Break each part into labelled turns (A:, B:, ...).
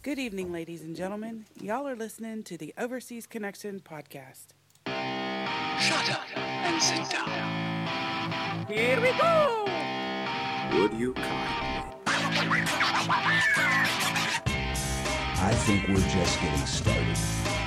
A: Good evening, ladies and gentlemen. Y'all are listening to the Overseas Connection podcast.
B: Shut up and sit down.
A: Here we go!
C: Would you kindly? I think we're just getting started.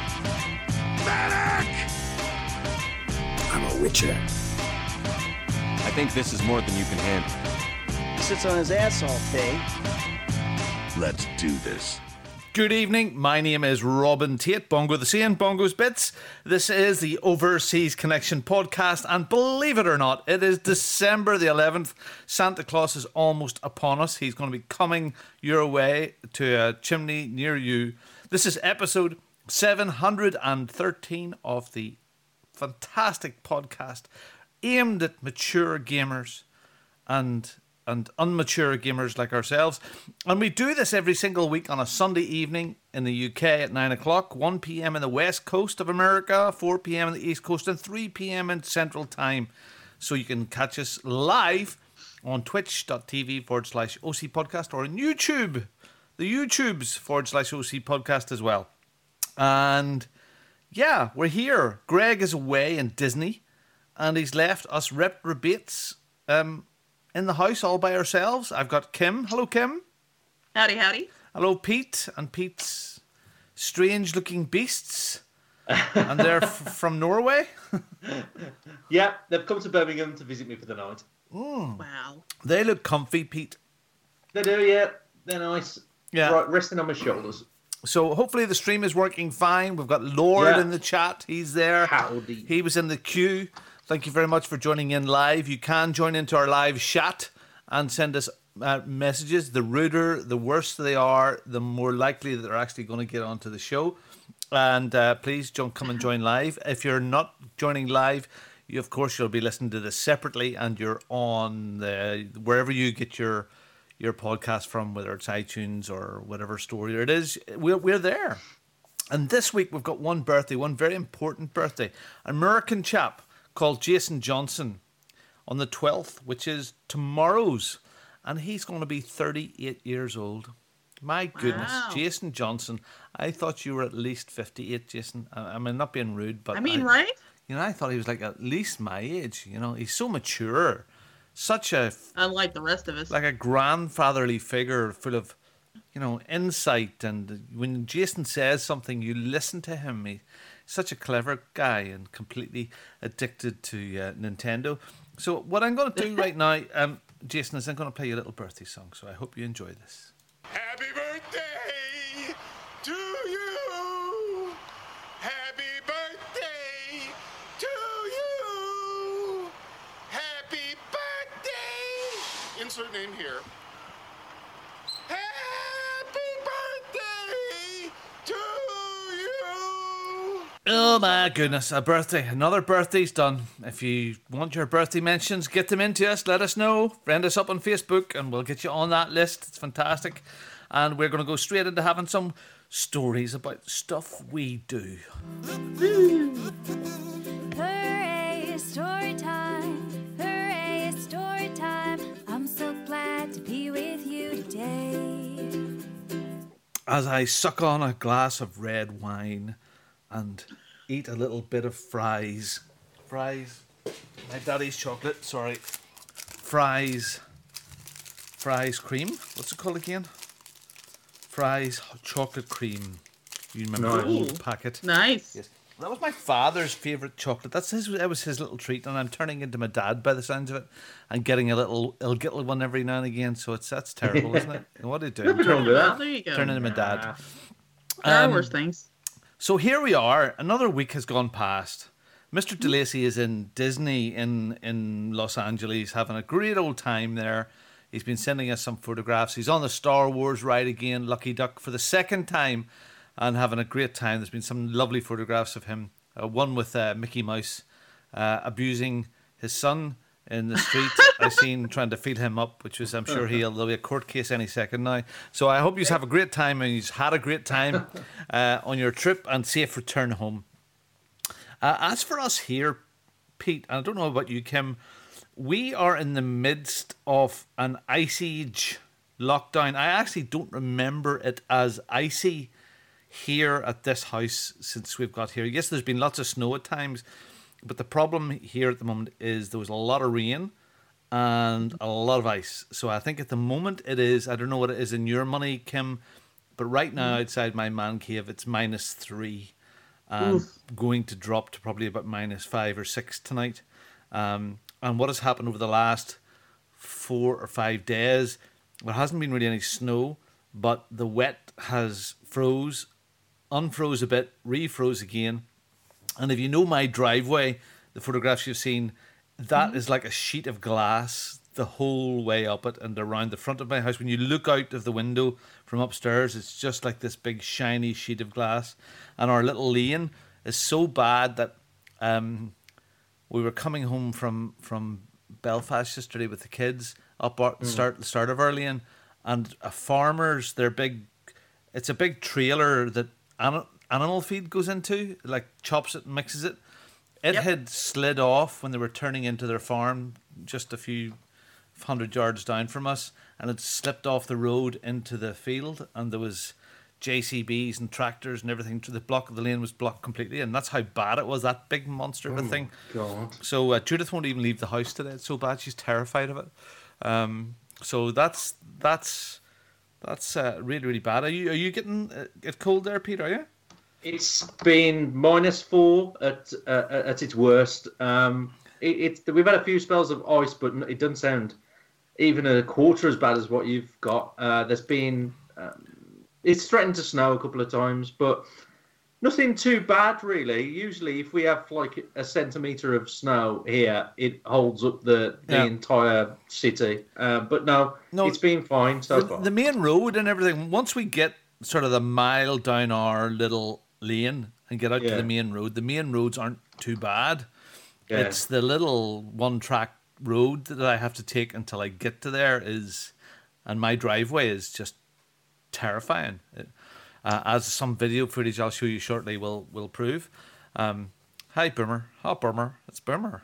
B: Medic!
C: I'm a witcher.
D: I think this is more than you can handle.
E: He sits on his ass all day.
B: Let's do this.
F: Good evening, my name is Robin Tate, Bongo the Sane, Bongo's Bits. This is the Overseas Connection podcast, and believe it or not, it is December the 11th. Santa Claus is almost upon us. He's going to be coming your way to a chimney near you. This is episode 713 of the fantastic podcast aimed at mature gamers and unmature gamers like ourselves. And we do this every single week on a Sunday evening in the UK at 9 o'clock, 1 p.m. in the west coast of America, 4 p.m. in the east coast, and 3 p.m. in central time. So you can catch us live on twitch.tv/OC podcast or on YouTube, the YouTubes/OC podcast as well. And yeah, we're here. Greg is away in Disney, and he's left us reprobates in the house all by ourselves. I've got Kim. Hello, Kim.
G: Howdy, howdy.
F: Hello, Pete and Pete's strange-looking beasts. And they're from Norway.
H: Yeah, they've come to Birmingham to visit me for the night.
G: Wow.
F: They look comfy, Pete.
H: They do, yeah. They're nice.
F: Yeah.
H: Right, resting on my shoulders.
F: So hopefully the stream is working fine. We've got Lord
H: Yeah.
F: in the chat. He's there.
H: Howdy.
F: He was in the queue. Thank you very much for joining in live. You can join into our live chat and send us messages. The ruder, the worse they are, the more likely that they're actually going to get onto the show. And please don't come and join live. If you're not joining live, of course you'll be listening to this separately, and you're on wherever you get your podcast from, whether it's iTunes or whatever store it is. We're there. And this week we've got one very important birthday. An American chap called Jason Johnson on the 12th, which is tomorrow's, and he's going to be 38 years old. My goodness,
G: Wow.
F: Jason Johnson. I thought you were at least 58, Jason. I mean, not being rude, but
G: Right?
F: You know, I thought he was like at least my age. You know, he's so mature, such a
G: Unlike the rest of us.
F: like a grandfatherly figure, full of, you know, insight. And when Jason says something, you listen to him. He's such a clever guy and completely addicted to Nintendo. So what I'm going to do right now, Jason, is I'm going to play you a little birthday song. So I hope you enjoy this.
B: Happy birthday to you. Happy birthday to you. Happy birthday. Insert name here. Happy birthday to you.
F: Oh my goodness, a birthday. Another birthday's done. If you want your birthday mentions, get them into us. Let us know. Friend us up on Facebook and we'll get you on that list. It's fantastic. And we're going to go straight into having some stories about stuff we do.
I: Hooray, it's story time. Hooray, it's story time. I'm so glad to be with you today.
F: As I suck on a glass of red wine and eat a little bit of fries. Fries. My daddy's chocolate, sorry. Fries cream. What's it called again? Fries chocolate cream. You remember the old packet?
G: Nice.
F: Yes. That was my father's favourite chocolate. That was his little treat, and I'm turning into my dad by the sounds of it, and getting a little one every now and again. So that's terrible, isn't it? What do you do?
H: Nothing wrong with
G: Well,
H: that.
G: there you go.
F: Turning into my dad.
G: There are worse things.
F: So here we are. Another week has gone past. Mr. DeLacy is in Disney in Los Angeles, having a great old time there. He's been sending us some photographs. He's on the Star Wars ride again, Lucky Duck, for the second time, and having a great time. There's been some lovely photographs of him. One with Mickey Mouse abusing his son in the street. I seen trying to feed him up, which was, I'm sure there'll be a court case any second now. So I hope you have a great time, and you've had a great time on your trip, and safe return home. As for us here, Pete, I don't know about you, Kim, we are in the midst of an ice age lockdown. I actually don't remember it as icy here at this house since we've got here. Yes, there's been lots of snow at times, but the problem here at the moment is there was a lot of rain and a lot of ice. So I think at the moment it is, I don't know what it is in your money, Kim, but right now outside my man cave it's -3 and going to drop to probably about -5 or 6 tonight. And what has happened over the last 4 or 5 days, there hasn't been really any snow, but the wet has unfroze a bit, refroze again. And if you know my driveway, the photographs you've seen, that is like a sheet of glass the whole way up it and around the front of my house. When you look out of the window from upstairs, it's just like this big shiny sheet of glass. And our little lane is so bad that we were coming home from Belfast yesterday with the kids up at the start of our lane, and a farmer's, it's a big trailer that animal feed goes into, like chops it and mixes it. It had slid off when they were turning into their farm just a few 100 yards down from us, and it slipped off the road into the field, and there was JCBs and tractors and everything. The lane was blocked completely, and that's how bad it was, that big monster of a thing.
H: God.
F: So Judith won't even leave the house today. It's so bad. She's terrified of it. So that's really, really bad. Are you getting it cold there, Peter? Are you?
H: It's been -4 at its worst. We've had a few spells of ice, but it doesn't sound even a quarter as bad as what you've got. There's been it's threatened to snow a couple of times, but nothing too bad really. Usually, if we have like a centimetre of snow here, it holds up the entire city. But no, it's been fine so far.
F: The main road and everything. Once we get sort of the mile down our little lane and get out to the main roads aren't too bad. Yeah. It's the little one-track road that I have to take until I get to there and my driveway is just terrifying. As some video footage I'll show you shortly will prove. Hi, Boomer. Oh, Boomer. It's Boomer.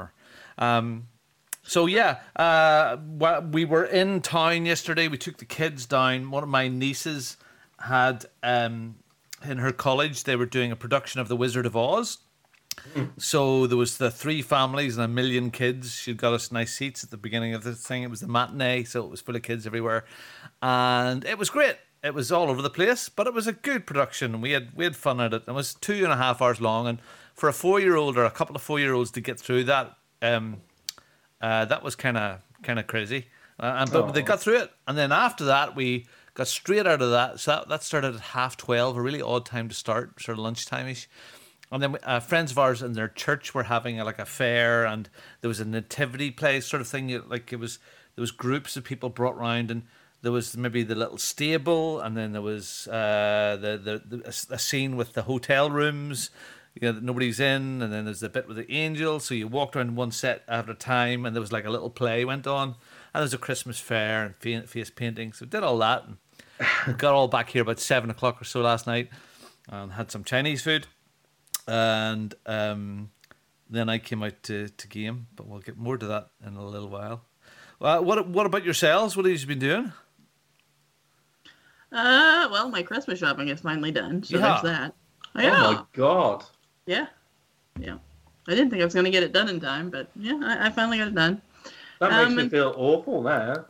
F: So yeah, we were in town yesterday. We took the kids down. One of my nieces had in her college, they were doing a production of The Wizard of Oz. So there was the 3 families and 1 million kids. She got us nice seats at the beginning of the thing. It was the matinee, so it was full of kids everywhere, and it was great. It was all over the place, but it was a good production. We had fun at it. It was 2.5 hours long, and for a 4-year-old or a couple of 4-year-olds to get through that, that was kind of crazy. But they got through it, and then after that we got straight out of that. So that started at 12:30, a really odd time to start, sort of lunchtime-ish. And then friends of ours in their church were having a fair, and there was a nativity play sort of thing. There was groups of people brought round, and there was maybe the little stable, and then there was a scene with the hotel rooms, that nobody's in, and then there's the bit with the angel. So you walked around one set at a time, and there was like a little play went on, and there was a Christmas fair and face painting. So did all that, and we got all back here about 7 o'clock or so last night, and had some Chinese food. And then I came out to game, but we'll get more to that in a little while. What about yourselves? What have you been doing?
G: Well, my Christmas shopping is finally done, so there's that.
H: Oh my God.
G: Yeah. I didn't think I was going to get it done in time, but yeah, I finally got it done.
H: That makes me feel awful now.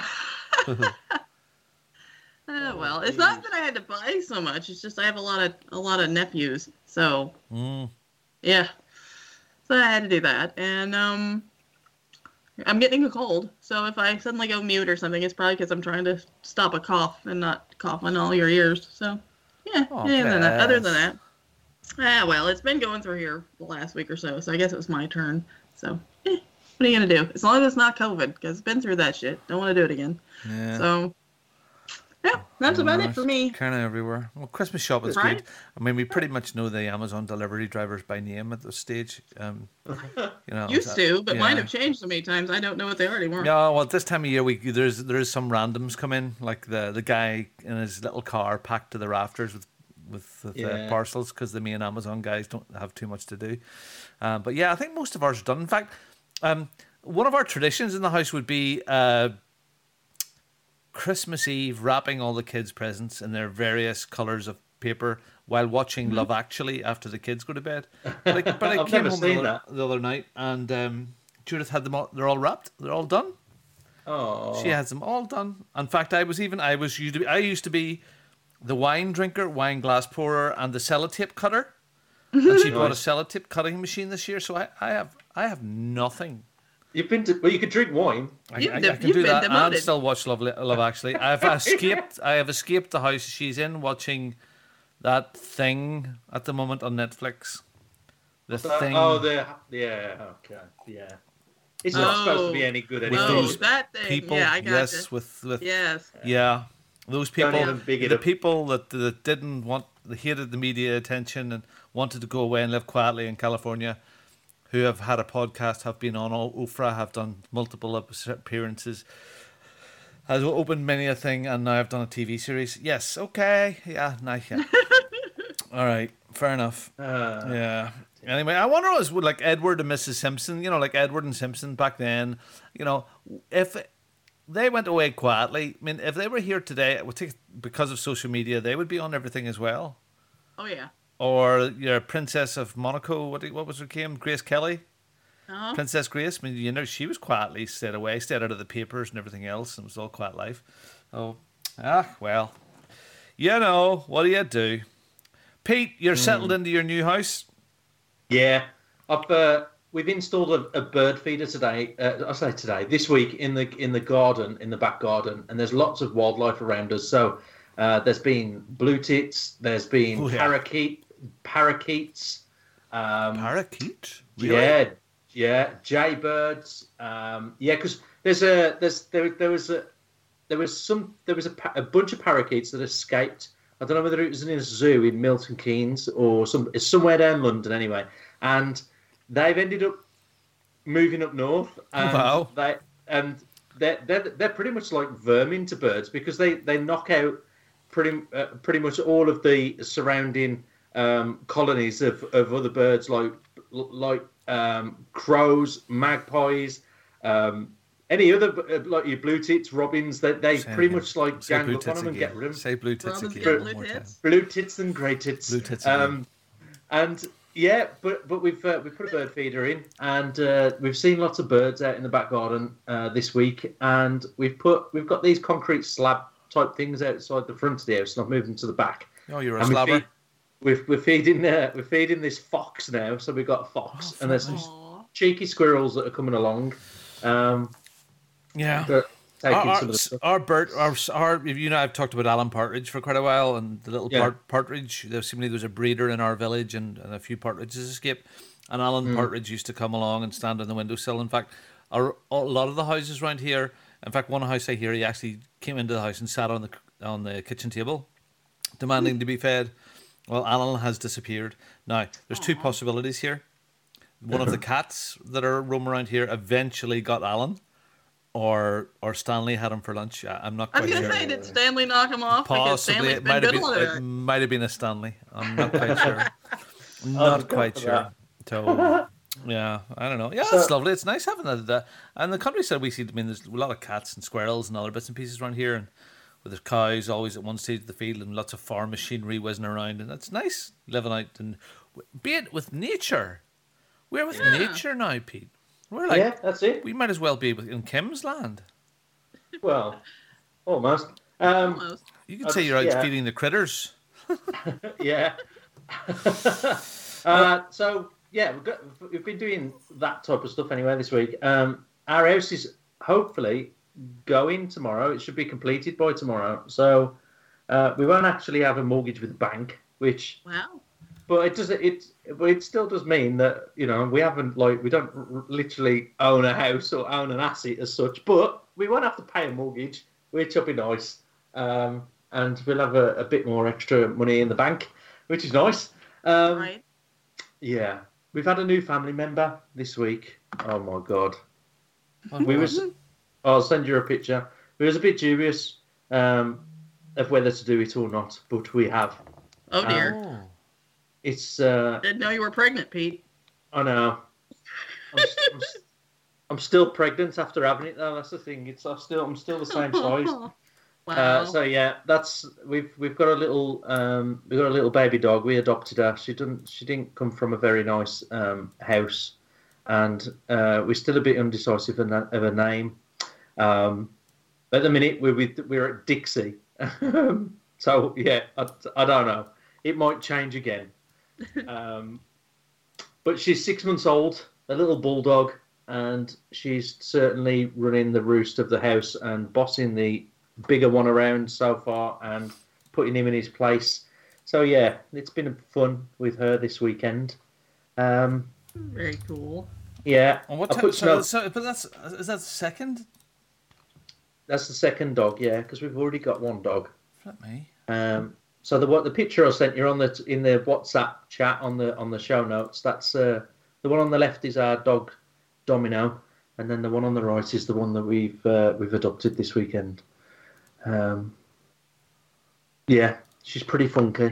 G: Well, it's not that I had to buy so much. It's just I have a lot of nephews, so yeah. So I had to do that, and I'm getting a cold. So if I suddenly go mute or something, it's probably because I'm trying to stop a cough and not cough on all your ears. So yeah. Other than that, well, it's been going through here the last week or so. So I guess it was my turn. So what are you gonna do? As long as it's not COVID, because it's been through that shit. Don't want to do it again. Yeah. So. Yeah, that's about it for me.
F: Kind of everywhere. Well, Christmas shopping's good. I mean, we pretty much know the Amazon delivery drivers by name at this stage.
G: Used to, but mine have changed so many times. I don't know what they are anymore.
F: Yeah, well, this time of year, there's some randoms come in, like the guy in his little car packed to the rafters with parcels, because the main Amazon guys don't have too much to do. But yeah, I think most of ours are done. In fact, one of our traditions in the house would be Christmas Eve wrapping all the kids' presents in their various colours of paper while watching Love Actually after the kids go to bed. But I
H: I've
F: came
H: never
F: home
H: seen that.
F: the other night and Judith had them all. They're all wrapped. They're all done.
H: Oh,
F: She has them all done. In fact, I used to be the wine drinker, wine glass pourer, and the sellotape cutter. And she bought a sellotape cutting machine this year, so I have nothing.
H: you've been to. Well, you could drink wine.
F: I
G: You've
F: can
G: been
F: do that and
G: demoted.
F: still watch Love Actually. I have escaped the house she's in, watching that thing at the moment on Netflix. The thing.
H: Yeah. Okay. Yeah. It's not supposed to be any good anymore.
F: those
G: that thing.
F: people,
G: Yeah, I got
F: yes,
G: you.
F: with
G: Yes.
F: yeah, those people,
H: Don't even big it
F: the
H: up.
F: people that didn't want, that hated the media attention and wanted to go away and live quietly in California, who have had a podcast, have been on Oprah, have done multiple appearances, has opened many a thing, and now I've done a TV series. Yes, okay, yeah, nice, yeah. All right, fair enough. Yeah. Anyway, I wonder was like Edward and Mrs. Simpson, like Edward and Simpson back then, if they went away quietly. I mean, if they were here today, it would take, because of social media, they would be on everything as well.
G: Oh yeah.
F: Or your Princess of Monaco, what was her name? Grace Kelly?
G: Uh-huh.
F: Princess Grace. I mean, she was quietly stayed away, stayed out of the papers and everything else, and it was all quiet life. Oh, well, what do you do? Pete, you're settled into your new house?
H: Yeah, we've installed a bird feeder today. This week in the garden, in the back garden, and there's lots of wildlife around us. So there's been blue tits, there's been parakeets.
F: Parakeet? Really?
H: Yeah, jaybirds. Because there was a bunch of parakeets that escaped. I don't know whether it was in a zoo in Milton Keynes or somewhere down London anyway. And they've ended up moving up north. And
F: wow.
H: They're pretty much like vermin to birds because they knock out pretty much all of the surrounding colonies of other birds like crows, magpies, any other, like your blue tits, robins, they pretty much like gang up on them and get rid of them.
F: Say blue tits
G: Robins
F: again.
G: get
F: One more
G: blue
F: time.
G: tits?
H: Blue tits and grey tits.
F: Blue tits again.
H: And yeah, but we've put a bird feeder in, and we've seen lots of birds out in the back garden this week, and we've got these concrete slab type things outside the front of the house, and I've moved them to the back.
F: Oh, you're a slabber.
H: We're feeding this fox now, so we've got a fox, and there's some cheeky squirrels that are coming along.
F: Yeah.
H: Taking some of the stuff.
F: I've talked about Alan Partridge for quite a while, and the little partridge. There was a breeder in our village, and a few partridges escaped. And Alan Partridge used to come along and stand on the windowsill. In fact, a lot of the houses around here. In fact, one house I hear he actually came into the house and sat on the kitchen table, demanding to be fed. Well, Alan has disappeared. Now, there's two possibilities here. One of the cats that are roam around here eventually got Alan, or Stanley had him for lunch. I'm not
G: I
F: quite
G: was
F: sure.
G: gonna say, did Stanley knock him off? Because
F: Possibly,
G: Stanley's
F: it
G: been
F: might have
G: good
F: been.
G: all
F: It
G: day.
F: might have been a Stanley. I'm not quite sure. Not quite sure. So, yeah, I don't know. Yeah, it's lovely. It's nice having that. And the countryside we see. I mean, there's a lot of cats and squirrels and other bits and pieces around here, and with there's cows always at one stage of the field, and lots of farm machinery whizzing around, and it's nice living out and be it with nature. We're with nature now, Pete. We're like,
H: Yeah, that's it.
F: we might as well be in Kim's land.
H: Well, almost.
G: Almost.
F: You could say you're out feeding the critters.
H: Yeah. So yeah, we've been doing that type of stuff anyway this week. Our house is hopefully going tomorrow. It should be completed by tomorrow. So we won't actually have a mortgage with the bank, which.
G: Wow.
H: But it still does mean that we don't literally own a house or own an asset as such. But we won't have to pay a mortgage, which will be nice. And we'll have a bit more extra money in the bank, which is nice.
G: Right.
H: Yeah, we've had a new family member this week. Oh my god, I'll send you a picture. We was a bit dubious of whether to do it or not, but we have.
G: Oh dear.
H: It's.
G: Didn't know you were pregnant, Pete.
H: I know. I'm still pregnant after having it though. That's the thing. I'm still the same size.
G: Wow.
H: So yeah, we've got a little baby dog. We adopted her. She didn't come from a very nice house, and we're still a bit undecisive of a name. At the minute, we're at Dixie. So yeah, I don't know. It might change again. But she's 6 months old, a little bulldog, and she's certainly running the roost of the house and bossing the bigger one around so far and putting him in his place. So yeah, it's been fun with her this weekend.
G: Very cool.
H: Yeah.
F: And what
H: I
F: time?
H: put Snow-
F: But is that second?
H: That's the second dog, yeah, because we've already got one dog.
F: Flip me.
H: So the picture I sent you in the WhatsApp chat on the show notes. That's the one on the left is our dog Domino, and then the one on the right is the one that we've adopted this weekend. Yeah, she's pretty funky.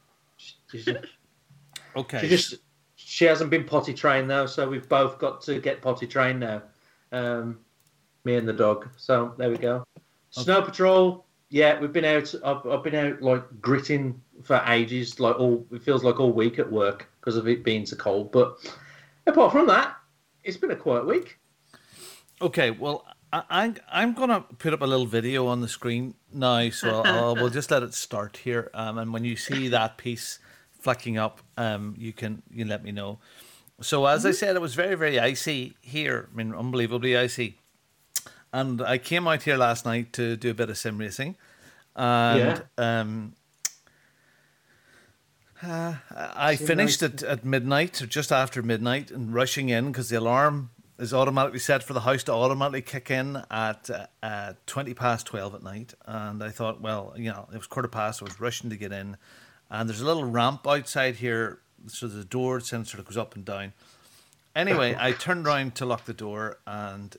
F: Okay.
H: She hasn't been potty trained though, so we've both got to get potty trained now. Me and the dog. So there we go.
F: Okay.
H: Snow Patrol. Yeah, we've been out. I've been out like gritting for ages. It feels like all week at work because of it being so cold. But apart from that, it's been a quiet week.
F: Okay, well, I'm gonna put up a little video on the screen now, so we'll just let it start here. And when you see that piece flicking up, you can let me know. So as I said, it was very, very icy here. I mean, unbelievably icy. And I came out here last night to do a bit of sim racing, and I finished at midnight, or just after midnight, and rushing in because the alarm is automatically set for the house to automatically kick in at 12:20 at night. And I thought, well, it was 15:15. I was rushing to get in, and there's a little ramp outside here, so the door sort of goes up and down. Anyway, I turned around to lock the door, and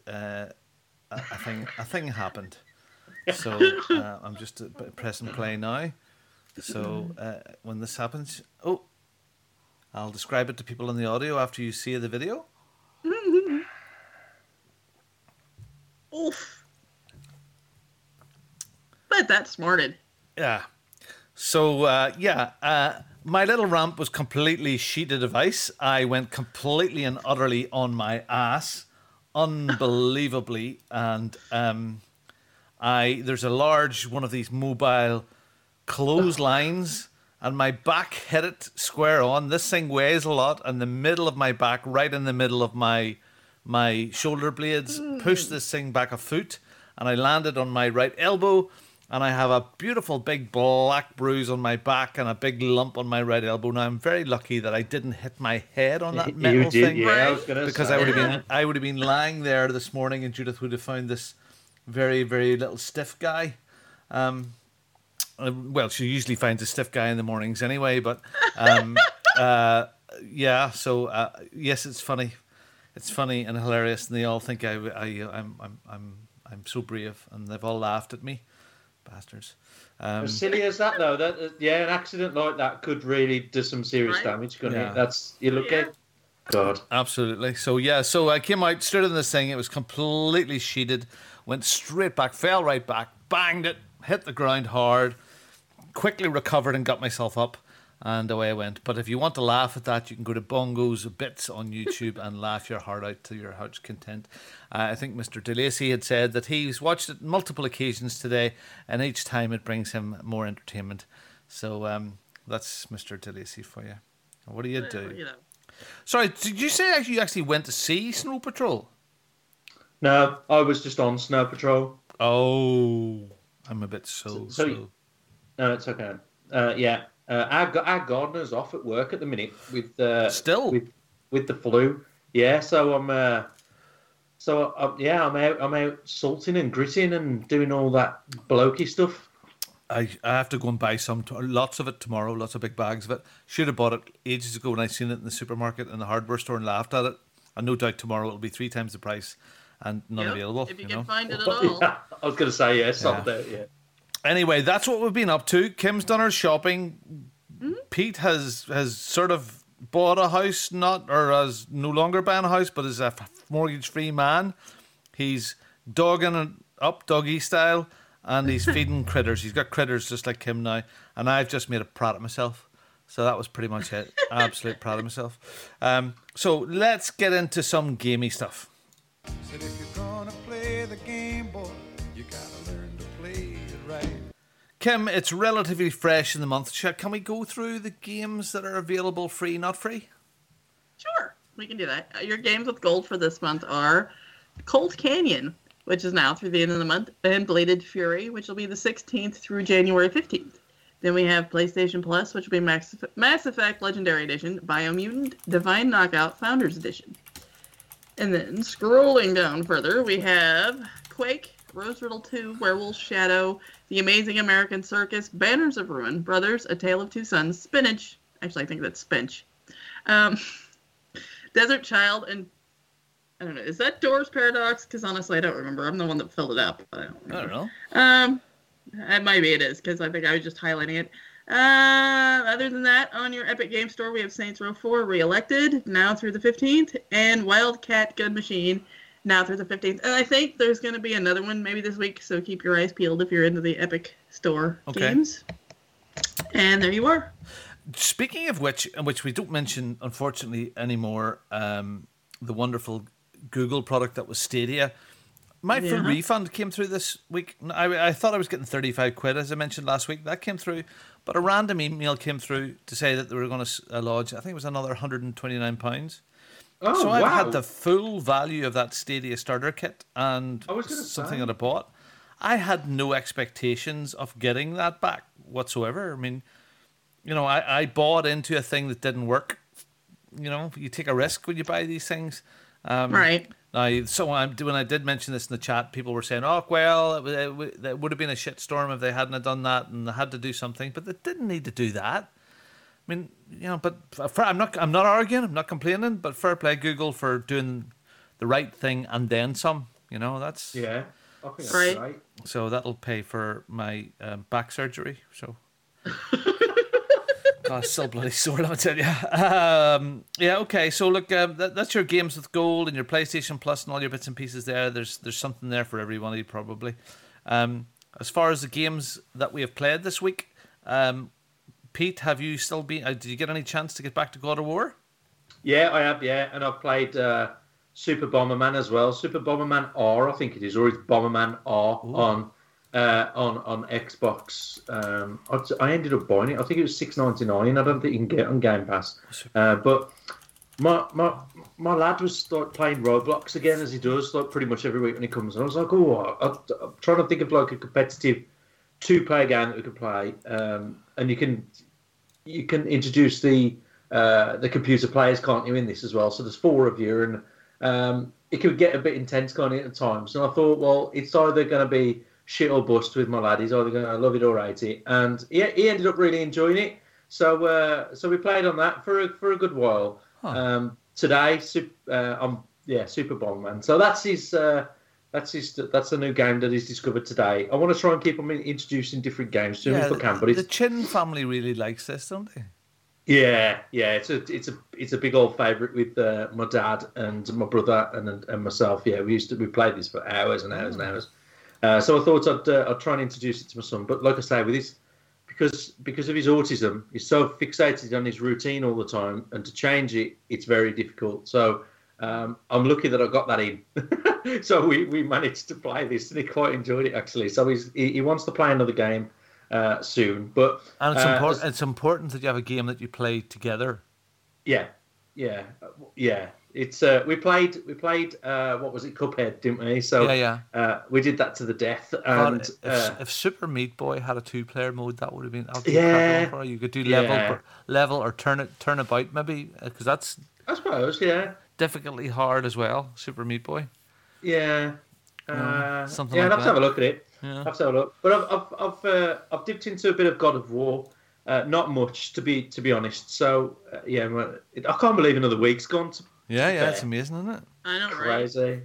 F: a thing happened. So I'm just pressing play now. So when this happens, I'll describe it to people in the audio after you see the video.
G: Oof. But that smarted.
F: Yeah. So my little ramp was completely sheeted of ice. I went completely and utterly on my ass, unbelievably, and there's a large one of these mobile clotheslines, and my back hit it square on. This thing weighs a lot, and the middle of my back, right in the middle of my shoulder blades, pushed this thing back a foot, and I landed on my right elbow, and I have a beautiful big black bruise on my back and a big lump on my right elbow. Now I'm very lucky that I didn't hit my head on that metal thing.
H: Yeah, I was gonna
F: because
H: say.
F: I would have been lying there this morning, and Judith would have found this very, very little stiff guy. Well, she usually finds a stiff guy in the mornings anyway, but yeah. So yes, it's funny and hilarious, and they all think I'm so brave, and they've all laughed at me, bastards.
H: As silly as that though, an accident like that could really do some serious damage. Couldn't it? That's you look at. God.
F: Absolutely. So so I came out straight on this thing. It was completely sheeted. Went straight back, fell right back, banged it, hit the ground hard, quickly recovered and got myself up, and away I went. But if you want to laugh at that, you can go to Bongo's Bits on YouTube and laugh your heart out to your heart's content. I think Mr. DeLacy had said that he's watched it multiple occasions today, and each time it brings him more entertainment. So that's Mr. DeLacy for you. What do you do? Sorry, did you say you actually went to see Snow Patrol?
H: No, I was just on Snow Patrol.
F: Oh, I'm a bit so.
H: No, it's okay. Our gardener's off at work at the minute with with the flu. Yeah, so I'm out salting and gritting and doing all that blokey stuff.
F: I have to go and buy lots of it tomorrow, lots of big bags of it. Should have bought it ages ago when I seen it in the supermarket and the hardware store and laughed at it. And no doubt tomorrow it'll be 3 times the price and not available.
G: If you can find it at all.
H: Yeah, I was going to say, sold out, yeah.
F: Anyway, that's what we've been up to. Kim's done her shopping. Mm-hmm. Pete has sort of bought a house, has no longer buying a house, but is a mortgage-free man. He's dogging it up, doggy style. and he's feeding critters. He's got critters just like Kim now, and I've just made a prat of myself. So that was pretty much it. Absolute proud of myself. So let's get into some gamey stuff.
J: Said if you're gonna play the game, boy, you gotta learn to play it right.
F: Kim, it's relatively fresh in the month. Can we go through the games that are available free, not free?
G: Sure, we can do that. Your games with gold for this month are Cold Canyon, which is now through the end of the month, and Bladed Fury, which will be the 16th through January 15th. Then we have PlayStation Plus, which will be Mass Effect Legendary Edition, Biomutant, Divine Knockout, Founders Edition. And then scrolling down further, we have Quake, Rose Riddle 2, Werewolf Shadow, The Amazing American Circus, Banners of Ruin, Brothers, A Tale of Two Sons, Spinach. Actually, I think that's Spinch. Desert Child, and I don't know, is that Doors Paradox? Because honestly, I don't remember. I'm the one that filled it up. But I don't know. Maybe it is, because I think I was just highlighting it. Other than that, on your Epic Game Store, we have Saints Row 4 Re-Elected, now through the 15th, and Wildcat Gun Machine, now through the 15th. And I think there's going to be another one maybe this week, so keep your eyes peeled if you're into the Epic Store games. And there you are.
F: Speaking of which we don't mention, unfortunately, anymore, the wonderful Google product that was Stadia. My full refund came through this week. I thought I was getting 35 quid, as I mentioned last week. That came through. But a random email came through to say that they were going to lodge, I think it was another £129.
H: Oh,
F: so
H: wow.
F: I've had the full value of that Stadia starter kit and something that I bought. I had no expectations of getting that back whatsoever. I mean, you know, I bought into a thing that didn't work. You know, you take a risk when you buy these things.
G: Right.
F: So when I did mention this in the chat, people were saying, "Oh, well, it would have been a shitstorm if they hadn't have done that, and they had to do something." But they didn't need to do that. I mean, you know, but I'm not arguing, I'm not complaining. But fair play, Google, for doing the right thing and then some. You know, that's
H: I think that's right.
F: So that'll pay for my back surgery. So. God, still bloody sore, let me tell you. Yeah, okay. So look, that's your games with gold and your PlayStation Plus and all your bits and pieces there. There's something there for everybody, probably. As far as the games that we have played this week, Pete, have you still been? Did you get any chance to get back to God of War?
H: Yeah, I have. Yeah, and I've played Super Bomberman as well. Super Bomberman R, I think it is, or it's Bomberman R on Xbox. I ended up buying it. I think it was $6.99. I don't think you can get it on Game Pass. But my lad was playing Roblox again, as he does, like pretty much every week when he comes. And I was like, I'm trying to think of like a competitive two-player game that we could play. And you can introduce the computer players, can't you, in this as well? So there's 4 of you, and it could get a bit intense, can't it, at times. And I thought, well, it's either going to be shit or bust with my lad. He's either going to love it or hate it, and he ended up really enjoying it. So we played on that for a good while. Today, Super Bomberman. So that's the new game that he's discovered today. I want to try and keep him introducing different games to him if I can. But
F: the Chin family really likes this, don't they?
H: Yeah. It's a big old favourite with my dad and my brother and myself. Yeah, we played this for hours and hours and hours. So I thought I'd try and introduce it to my son. But like I say, with this, because of his autism, he's so fixated on his routine all the time, and to change it, it's very difficult. So I'm lucky that I got that in. So we managed to play this, and he quite enjoyed it actually. So he wants to play another game soon. But
F: and it's important that you have a game that you play together.
H: Yeah. It's we played what was it, Cuphead, didn't we? So we did that to the death. And
F: if Super Meat Boy had a 2-player mode, that would have been you could do level or turn about maybe, because that's,
H: I suppose,
F: difficultly hard as well. Super Meat Boy.
H: Yeah.
F: Something.
H: I'd
F: like
H: have to have a look at it.
F: Yeah.
H: Have to have a look. But I've dipped into a bit of God of War. Not much, to be honest. So I can't believe another week's gone.
F: It's amazing, isn't it?
G: I know,
H: crazy.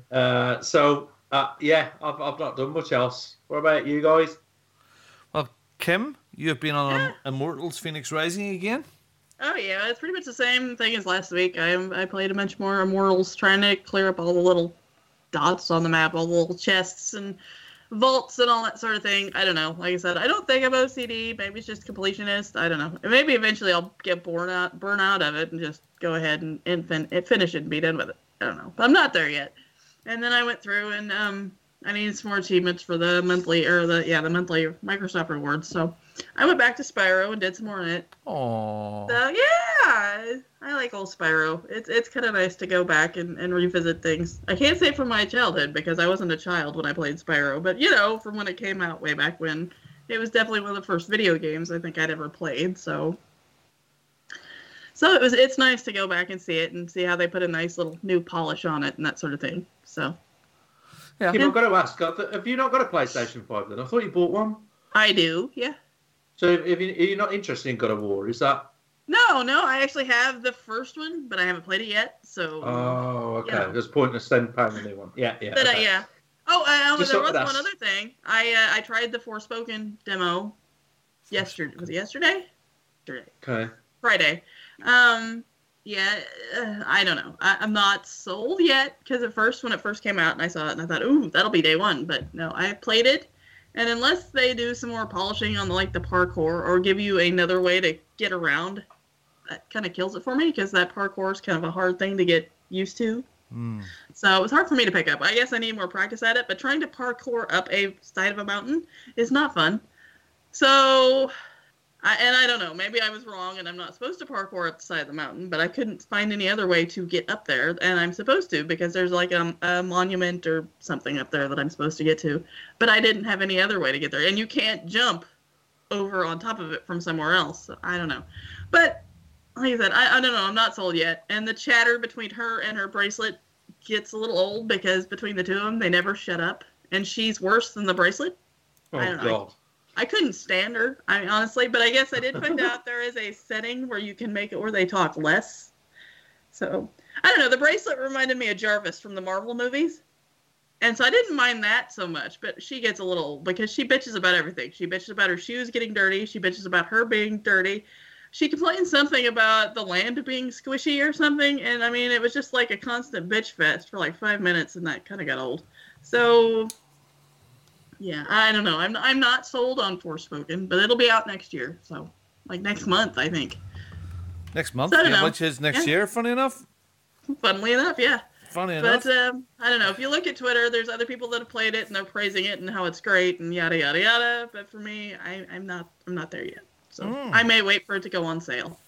H: I've not done much else. What about you guys?
F: Well, Kim, you have been on Immortals: Phoenix Rising again.
G: Oh yeah, it's pretty much the same thing as last week. I played a bunch more Immortals, trying to clear up all the little dots on the map, all the little chests, and vaults and all that sort of thing. I don't know. Like I said, I don't think I'm OCD. Maybe it's just completionist. I don't know. Maybe eventually I'll get burn out of it and just go ahead and finish it and be done with it. I don't know. But I'm not there yet. And then I went through and I needed some more achievements for the monthly Microsoft rewards. So I went back to Spyro and did some more in it.
F: Aww.
G: So yeah, I like old Spyro. It's kind of nice to go back and revisit things. I can't say from my childhood because I wasn't a child when I played Spyro, but from when it came out way back when, it was definitely one of the first video games I think I'd ever played. So it's nice to go back and see it and see how they put a nice little new polish on it and that sort of thing. So.
H: Yeah. I've got to ask, have you not got a PlayStation 5 then? I thought you bought one.
G: I do, yeah.
H: So are you not interested in God of War? Is that...
G: No, I actually have the first one, but I haven't played it yet, so...
H: Oh, okay. There's pointless then playing the new one. Yeah.
G: But,
H: okay.
G: yeah. Oh, there was
H: that's...
G: one other thing. I tried the Forspoken demo yesterday. Was it yesterday?
H: Okay.
G: Friday. Yeah, I don't know. I'm not sold yet, because at first, when it first came out, and I saw it, and I thought, ooh, that'll be day one. But no, I played it, and unless they do some more polishing on, the parkour, or give you another way to get around, that kind of kills it for me, because that parkour is kind of a hard thing to get used to. So it was hard for me to pick up. I guess I need more practice at it, but trying to parkour up a side of a mountain is not fun. So... I don't know, maybe I was wrong and I'm not supposed to parkour up the side of the mountain, but I couldn't find any other way to get up there, and I'm supposed to, because there's a monument or something up there that I'm supposed to get to, but I didn't have any other way to get there, and you can't jump over on top of it from somewhere else, so I don't know. But, like I said, I don't know, I'm not sold yet, and the chatter between her and her bracelet gets a little old, because between the two of them, they never shut up, and she's worse than the bracelet.
H: Oh,
G: I don't know.
H: God.
G: I couldn't stand her, honestly, but I guess I did find out there is a setting where you can make it where they talk less. So, I don't know, the bracelet reminded me of Jarvis from the Marvel movies. And so I didn't mind that so much, but she gets a little old because she bitches about everything. She bitches about her shoes getting dirty. She bitches about her being dirty. She complained something about the land being squishy or something, and it was just like a constant bitch fest for 5 minutes, and that kind of got old. So... yeah, I don't know. I'm not sold on Forspoken, but it'll be out next year. So, next month, I think.
F: Next month?
G: So,
F: yeah, which is next year, funny enough?
G: Funnily enough, yeah.
F: Funny enough.
G: But, I don't know. If you look at Twitter, there's other people that have played it, and they're praising it, and how it's great, and yada, yada, yada. But for me, I'm not there yet. So, I may wait for it to go on sale.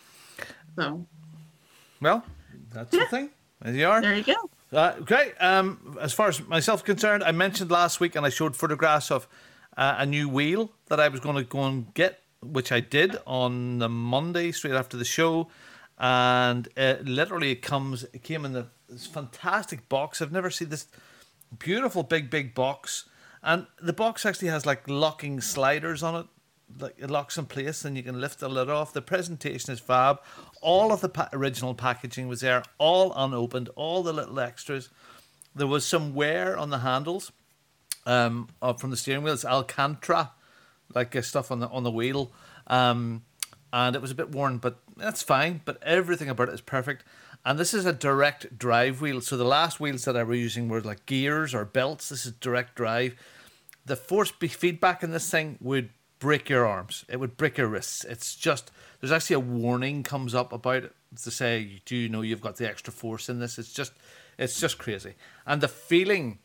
G: So.
F: Well, that's the thing. There you are.
G: There you go.
F: Okay. As far as myself concerned, I mentioned last week and I showed photographs of a new wheel that I was going to go and get, which I did on the Monday straight after the show. And it came in this fantastic box. I've never seen this beautiful big box. And the box actually has locking sliders on it. It locks in place and you can lift the lid off. The presentation is fab. All of the original packaging was there, all unopened, all the little extras. There was some wear on the handles from the steering wheel. It's Alcantara, stuff on the wheel. And it was a bit worn, but that's fine. But everything about it is perfect. And this is a direct drive wheel. So the last wheels that I were using were gears or belts. This is direct drive. The force feedback in this thing would break your arms. It would break your wrists. It's just, there's actually a warning comes up about it to say, do you know you've got the extra force in this? It's just crazy. And the feeling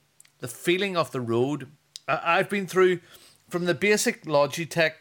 F: of the road, I've been through from the basic Logitech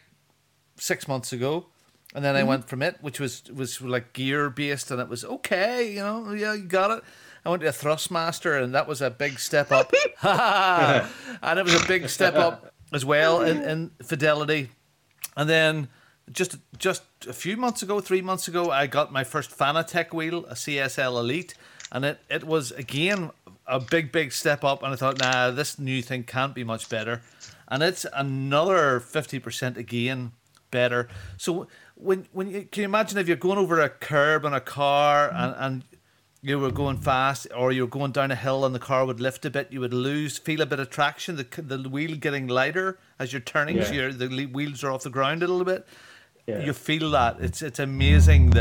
F: 6 months ago, and then I went from it, which was gear based, and it was okay, yeah, you got it. I went to a Thrustmaster, and that was a big step up. And it was a big step up as well in fidelity. And then just a few months ago, 3 months ago, I got my first Fanatec wheel, a CSL Elite, and it was again a big step up. And I thought, nah, this new thing can't be much better. And it's another 50% again better. So when you can you imagine if you're going over a curb in a car and you were going fast, or you were going down a hill and the car would lift a bit, you would feel a bit of traction, the wheel getting lighter as you're turning,
H: yeah.
F: So the wheels are off the ground a little bit.
H: Yeah.
F: You feel that. It's amazing.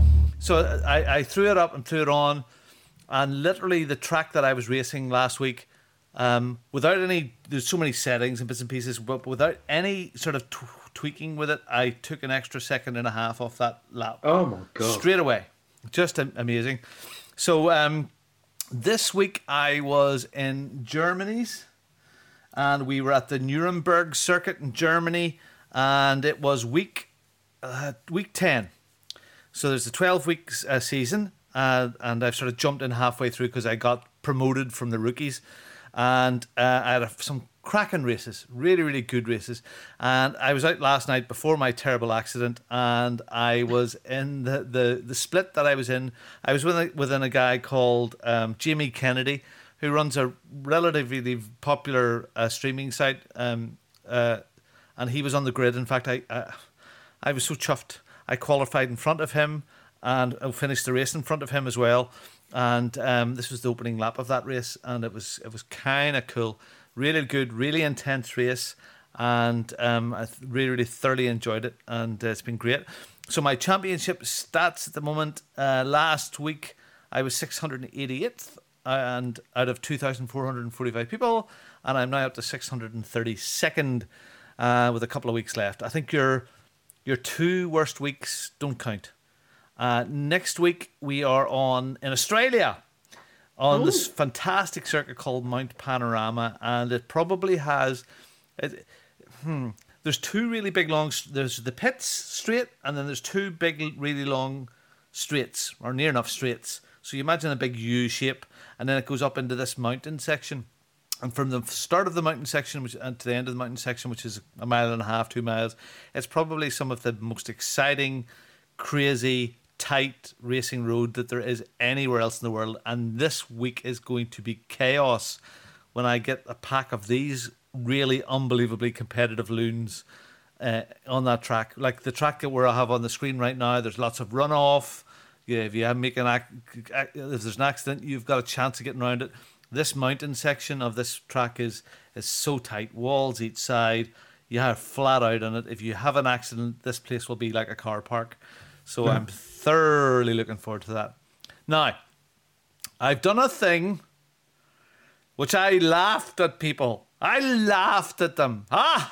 F: So I threw it up and threw it on, and literally the track that I was racing last week, without any, there's so many settings and bits and pieces, but without any sort of tweaking with it, I took an extra 1.5 seconds off that lap.
H: Oh my God.
F: Straight away. Just amazing. So this week I was in Germany's, and we were at the Nuremberg circuit in Germany, and it was week 10. So there's a 12-week season, and I've sort of jumped in halfway through because I got promoted from the rookies. And I had some cracking races, really, really good races. And I was out last night before my terrible accident, and I was in the split that I was in. I was within a guy called Jamie Kennedy, who runs a relatively popular streaming site. And he was on the grid. In fact, I was so chuffed. I qualified in front of him, and I finished the race in front of him as well. And this was the opening lap of that race, and it was kind of cool, really good, really intense race, and I really thoroughly enjoyed it, and it's been great. So my championship stats at the moment, last week I was 688th, and out of 2,445 people, and I'm now up to 632nd with a couple of weeks left. I think your 2 worst weeks don't count. Next week we are in Australia on this fantastic circuit called Mount Panorama, and it probably has there's 2 really big long, there's the pits straight, and then there's 2 big really long straights, or near enough straights. So you imagine a big U shape, and then it goes up into this mountain section, and from the start of the mountain section and to the end of the mountain section, which is 1.5 miles, 2 miles, it's probably some of the most exciting, crazy, tight racing road that there is anywhere else in the world. And this week is going to be chaos when I get a pack of these really unbelievably competitive loons on that track. Like the track that I have on the screen right now, there's lots of runoff. Yeah, if there's an accident, you've got a chance of getting around it. This mountain section of this track is so tight, walls each side. You are flat out on it. If you have an accident, this place will be like a car park. So I'm thoroughly looking forward to that. Now, I've done a thing which I laughed at people. I laughed at them. I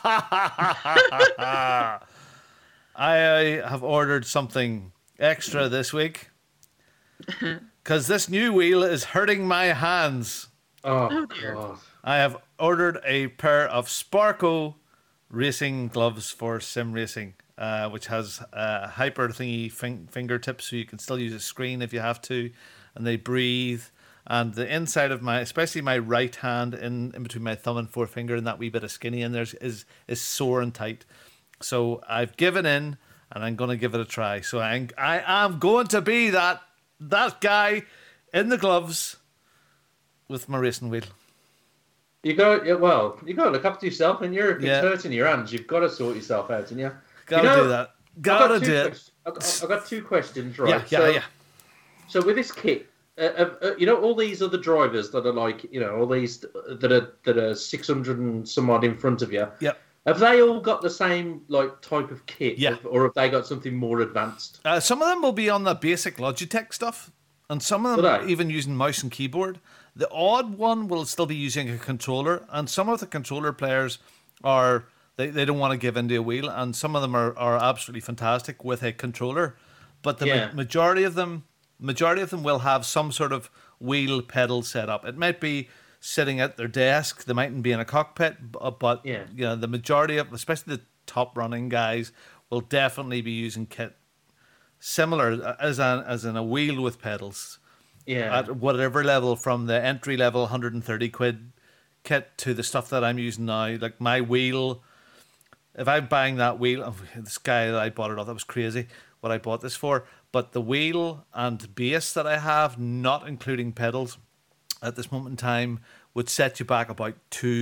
F: have ordered something extra this week because this new wheel is hurting my hands.
H: Oh, God.
F: I have ordered a pair of Sparco racing gloves for sim racing. Which has hyper thingy fingertips, so you can still use a screen if you have to, and they breathe. And the inside of especially my right hand, in between my thumb and forefinger, and that wee bit of skinny in there is sore and tight. So I've given in, and I'm going to give it a try. So I am going to be that guy in the gloves with my racing wheel.
H: You got to look after yourself, and it's hurting your hands. You've got to sort yourself out, and you.
F: Gotta do that. Gotta do it.
H: I've got 2 questions, right?
F: Yeah.
H: So with this kit, all these other drivers that are like, all these that are 600 and some odd in front of you.
F: Yep.
H: Have they all got the same type of kit?
F: Yeah.
H: Or have they got something more advanced?
F: Some of them will be on the basic Logitech stuff, and some of them are even using mouse and keyboard. The odd one will still be using a controller, and some of the controller players are. They don't want to give into a wheel, and some of them are absolutely fantastic with a controller, but the majority of them will have some sort of wheel pedal set up. It might be sitting at their desk, they mightn't be in a cockpit, but the majority of, especially the top running guys, will definitely be using kit similar as in a wheel with pedals.
H: Yeah.
F: At whatever level, from the entry level 130 quid kit to the stuff that I'm using now, like my wheel. If I'm buying that wheel, this guy that I bought it off, that was crazy what I bought this for. But the wheel and base that I have, not including pedals, at this moment in time, would set you back about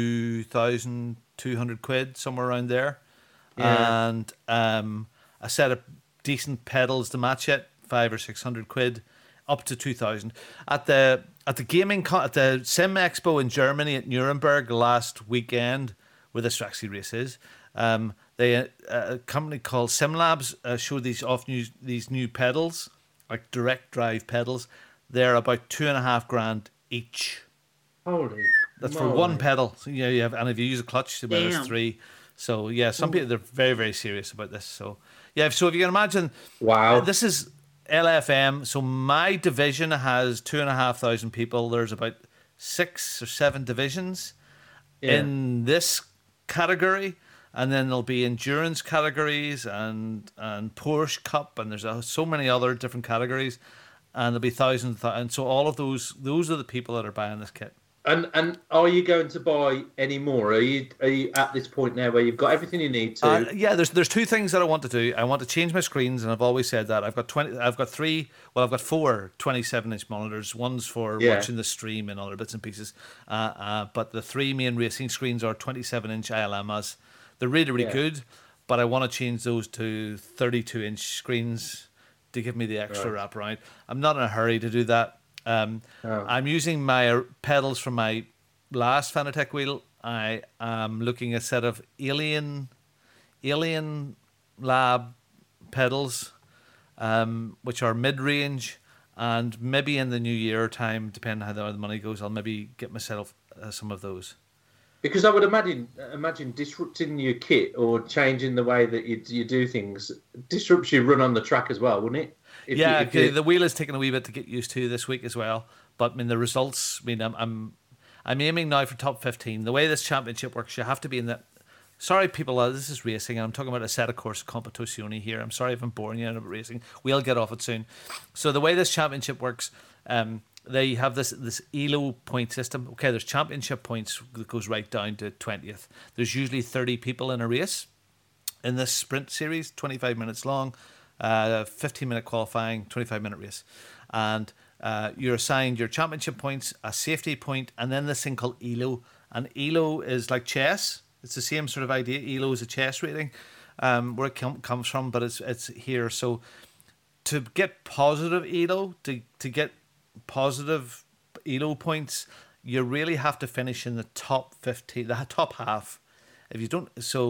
F: 2,200 quid, somewhere around there.
H: Yeah.
F: And a set of decent pedals to match it, 500 or 600 quid, up to 2,000. At the Sim Expo in Germany at Nuremberg last weekend, where this actually race is. A company called SimLabs showed these new pedals, like direct drive pedals. They're about $2,500 each.
H: Holy!
F: That's for one pedal. So, yeah, you have, and if you use a clutch, well, there's 3. So yeah, some people, they're very, very serious about this. So yeah, so if you can imagine,
H: wow,
F: this is LFM. So my division has 2,500 people. There's about 6 or 7 divisions in this category, and then there'll be endurance categories and Porsche Cup, and there's so many other different categories, and there'll be thousands. And so all of those are the people that are buying this kit.
H: And are you going to buy any more? Are you at this point now where you've got everything you need to?
F: Yeah, there's 2 things that I want to do. I want to change my screens, and I've always said that. I've got 4 27-inch monitors. One's for watching the stream and other bits and pieces. But the 3 main racing screens are 27-inch ILMs. They're really, really good, but I want to change those to 32-inch screens to give me the extra wrap around. I'm not in a hurry to do that. I'm using my pedals from my last Fanatec wheel. I am looking at a set of Alien Lab pedals, which are mid-range, and maybe in the new year time, depending on how the money goes, I'll maybe get myself some of those.
H: Because I would imagine disrupting your kit or changing the way that you do things disrupts your run on the track as well, wouldn't it?
F: The wheel is taking a wee bit to get used to this week as well. But I mean, the results. I mean, I'm aiming now for top 15. The way this championship works, you have to be in the. Sorry, people. This is racing. I'm talking about Assetto Corsa Competizione here. I'm sorry if I'm boring you about racing. We'll get off it soon. So the way this championship works, they have this ELO point system. Okay, there's championship points that goes right down to 20th. There's usually 30 people in a race in this sprint series, 25 minutes long. 15-minute qualifying, 25-minute race. And you're assigned your championship points, a safety point, and then this thing called ELO. And ELO is like chess. It's the same sort of idea. ELO is a chess rating, where it comes from, but it's here. So to get positive ELO, to get positive ELO points, you really have to finish in the top 15, the top half. If you don't,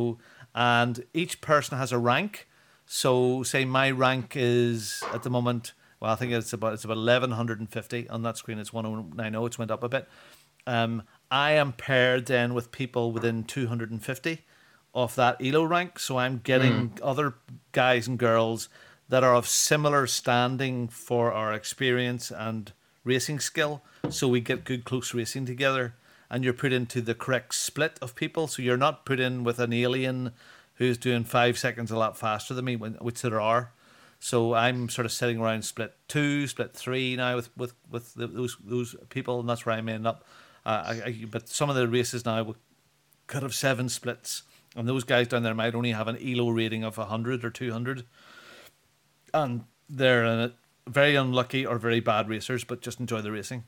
F: and each person has a rank. So, say my rank is at the moment. Well, I think it's about 1150 on that screen. It's 1090. It's went up a bit. I am paired then with people within 250 of that ELO rank. So I'm getting other guys and girls that are of similar standing for our experience and racing skill. So we get good close racing together, and you're put into the correct split of people. So you're not put in with an alien who's doing 5 seconds a lot faster than me, which there are. So I'm sort of sitting around split 2, split 3 now with those people, and that's where I'm ending up. But some of the races now could have 7 splits, and those guys down there might only have an ELO rating of 100 or 200, and they're very unlucky or very bad racers, but just enjoy the racing.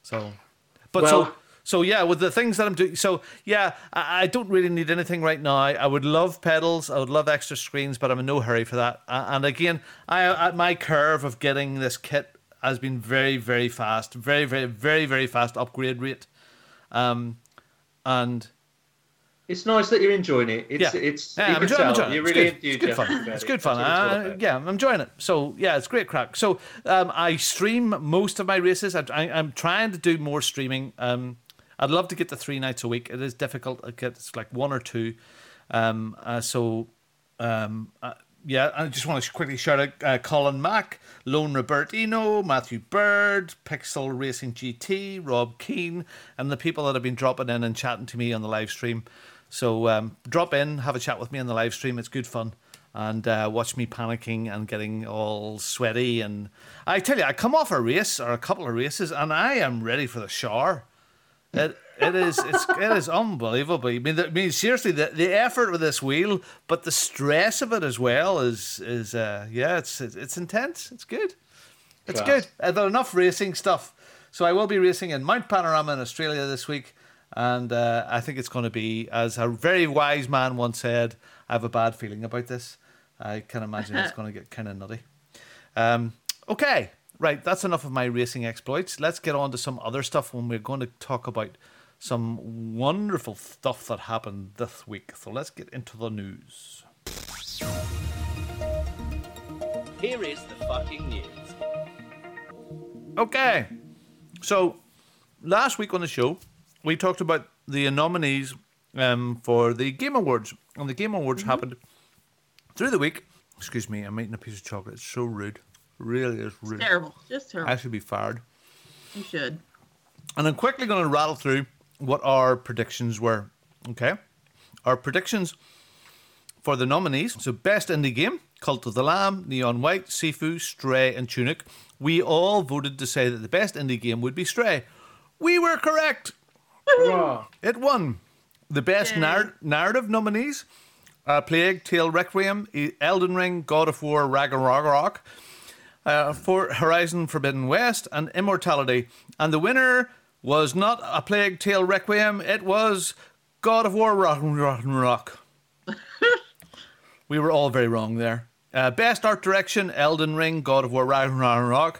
F: So yeah, with the things that I'm doing, so yeah, I don't really need anything right now. I would love pedals, I would love extra screens, but I'm in no hurry for that. And again, my curve of getting this kit has been very, very fast, very, very, very, very fast upgrade rate. And
H: it's nice that you're enjoying it. I'm enjoying it. You're really
F: it's good fun. It's good fun. I'm enjoying it. So yeah, it's great crack. So I stream most of my races. I'm trying to do more streaming. I'd love to get to 3 nights a week. It is difficult. It's like 1 or 2. I just want to quickly shout out Colin Mack, Lone Robertino, Matthew Bird, Pixel Racing GT, Rob Keane, and the people that have been dropping in and chatting to me on the live stream. So drop in, have a chat with me on the live stream. It's good fun. And watch me panicking and getting all sweaty. And I tell you, I come off a race or a couple of races, and I am ready for the shower. It is unbelievable. I mean, seriously, the effort with this wheel, but the stress of it as well is it's intense. It's good. It's good. There's enough racing stuff. So I will be racing in Mount Panorama in Australia this week, and I think it's going to be, as a very wise man once said, I have a bad feeling about this. I can imagine it's going to get kind of nutty. Okay. Right, that's enough of my racing exploits. Let's get on to some other stuff when we're going to talk about some wonderful stuff that happened this week. So let's get into the news.
E: Here is the fucking news.
F: Okay, so last week on the show, we talked about the nominees for the Game Awards. And the Game Awards happened through the week. Excuse me, I'm eating a piece of chocolate. It's so rude. Really is rude.
G: It's terrible. Just terrible.
F: I should be fired.
G: You should.
F: And I'm quickly going to rattle through what our predictions were. Okay? Our predictions for the nominees. So, Best Indie Game, Cult of the Lamb, Neon White, Sifu, Stray, and Tunic. We all voted to say that the best indie game would be Stray. We were correct.
H: Hurrah.
F: It won. The best narrative nominees are Plague Tale Requiem, Elden Ring, God of War, Ragnarok, for Horizon Forbidden West, and Immortality. And the winner was not a Plague Tale Requiem, it was God of War, Ragnarok. We were all very wrong there. Best Art Direction, Elden Ring, God of War, Ragnarok,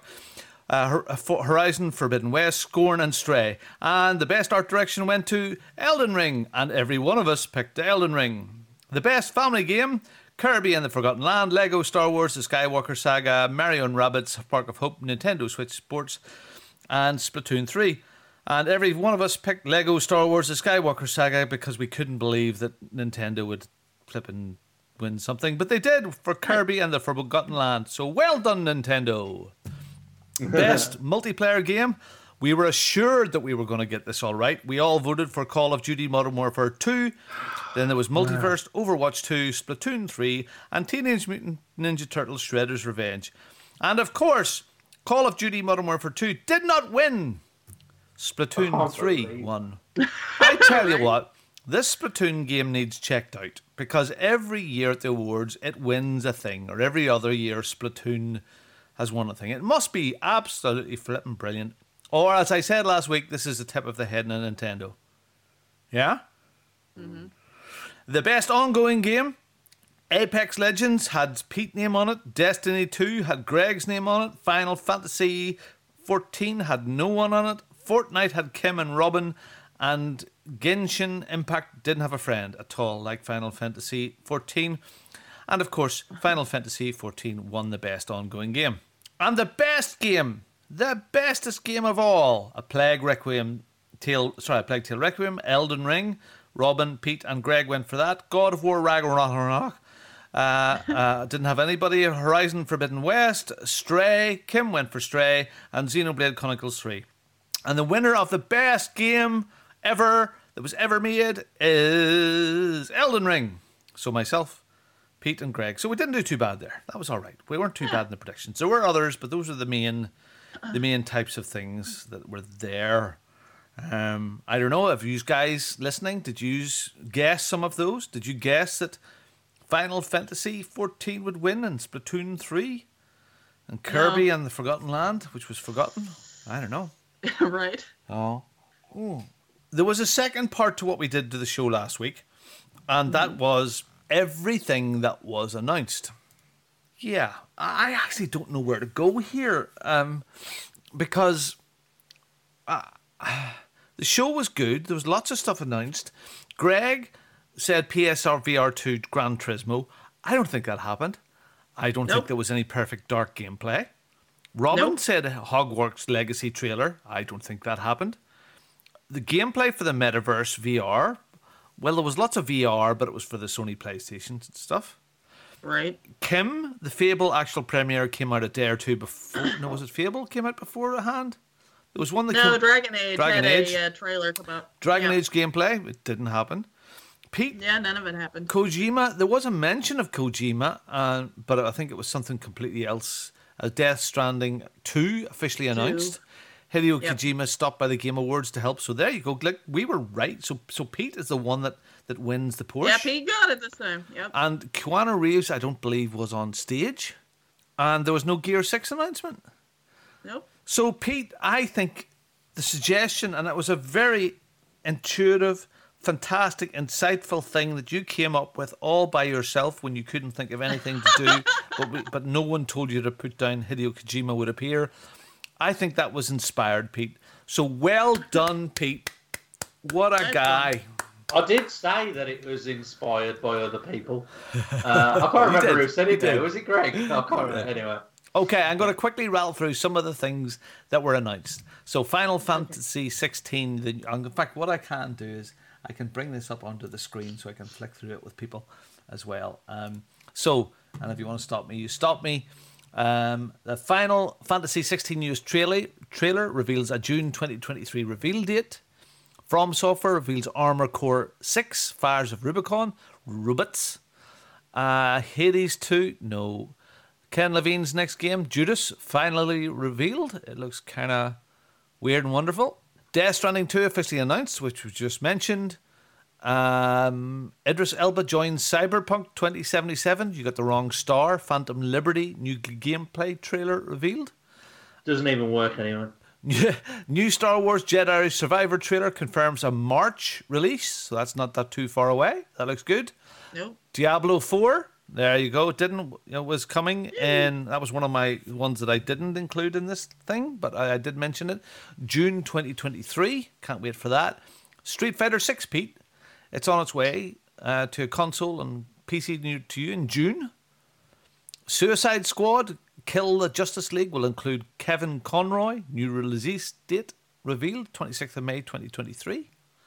F: Horizon Forbidden West, Scorn, and Stray. And the best art direction went to Elden Ring, and every one of us picked Elden Ring. The best family game, Kirby and the Forgotten Land, Lego Star Wars, The Skywalker Saga, Mario and Rabbids Spark of Hope, Nintendo Switch Sports, and Splatoon 3. And every one of us picked Lego Star Wars, The Skywalker Saga, because we couldn't believe that Nintendo would flip and win something. But they did for Kirby and the Forgotten Land. So well done, Nintendo. Best multiplayer game. We were assured that we were going to get this all right. We all voted for Call of Duty Modern Warfare 2. Then there was Multiverse, Overwatch 2, Splatoon 3, and Teenage Mutant Ninja Turtles Shredder's Revenge. And of course, Call of Duty Modern Warfare 2 did not win. Splatoon 3 won. I tell you what, this Splatoon game needs checked out, because every year at the awards it wins a thing, or every other year Splatoon has won a thing. It must be absolutely flipping brilliant. Or, as I said last week, this is the tip of the head in a Nintendo. Yeah? Mm-hmm. The best ongoing game, Apex Legends had Pete's name on it. Destiny 2 had Greg's name on it. Final Fantasy 14 had no one on it. Fortnite had Kim and Robin. And Genshin Impact didn't have a friend at all, like Final Fantasy 14. And of course, Final Fantasy 14 won the best ongoing game. And the best game, the bestest game of all, a Plague Tale Requiem, Elden Ring. Robin, Pete, and Greg went for that. God of War, Ragnarok. Didn't have anybody. Horizon Forbidden West, Stray. Kim went for Stray, and Xenoblade Chronicles 3. And the winner of the best game ever that was ever made is Elden Ring. So myself, Pete, and Greg. So we didn't do too bad there. That was all right. We weren't too bad in the predictions. There were others, but those are the main types of things that were there. I don't know, have you guys listening, did you guess some of those? Did you guess that Final Fantasy 14 would win and Splatoon 3? And Kirby and the Forgotten Land, which was forgotten? I don't know.
G: Right.
F: Oh. Ooh. There was a second part to what we did to the show last week, and that was everything that was announced. Yeah, I actually don't know where to go here, because the show was good. There was lots of stuff announced. Greg said PSR VR 2 Gran Turismo. I don't think that happened. I don't think there was any perfect dark gameplay. Robin said Hogwarts Legacy trailer. I don't think that happened. The gameplay for the Metaverse VR, well, there was lots of VR, but it was for the Sony PlayStation and stuff.
G: Right.
F: Kim, the Fable actual premiere came out a day or two before. No, was it Fable came out beforehand? There was one that
G: Dragon Age had a trailer come out.
F: Dragon Age gameplay, it didn't happen. Pete,
G: none of it happened.
F: Kojima, there was a mention of Kojima, but I think it was something completely else. Death Stranding 2 officially announced. Hideo Kojima stopped by the Game Awards to help. So there you go. Like, we were right. So Pete is the one that wins the Porsche.
G: Yeah, Pete got it this time. Yep.
F: And Keanu Reeves, I don't believe, was on stage. And there was no Gear 6 announcement.
G: Nope.
F: So Pete, I think the suggestion, and it was a very intuitive, fantastic, insightful thing that you came up with all by yourself when you couldn't think of anything to do, but no one told you to put down Hideo Kojima would appear. I think that was inspired, Pete. So well done, Pete. What a guy.
H: I did say that it was inspired by other people. I can't remember who said it though. Was it Greg? I can't remember. Anyway.
F: Okay, I'm going to quickly rattle through some of the things that were announced. So Final Fantasy 16, in fact, what I can do is I can bring this up onto the screen so I can flick through it with people as well. And if you want to stop me, you stop me. The Final Fantasy 16 news trailer reveals a June 2023 reveal date. From Software reveals Armored Core 6, Fires of Rubicon, Rubbits. Hades 2, no. Ken Levine's next game, Judas, finally revealed. It looks kind of weird and wonderful. Death Stranding 2 officially announced, which was just mentioned. Idris Elba joins Cyberpunk 2077. You got the wrong star. Phantom Liberty, new gameplay trailer revealed.
H: Doesn't even work anyway.
F: New Star Wars Jedi Survivor trailer confirms a March release, so that's not that too far away. That looks good.
G: Nope.
F: Diablo 4, there you go. Was coming, and that was one of my ones that I didn't include in this thing, but I did mention it. June 2023, can't wait for that. Street Fighter 6, Pete, it's on its way to a console and PC to you in June. Suicide Squad, Kill the Justice League will include Kevin Conroy. New release date revealed, 26th of May 2023.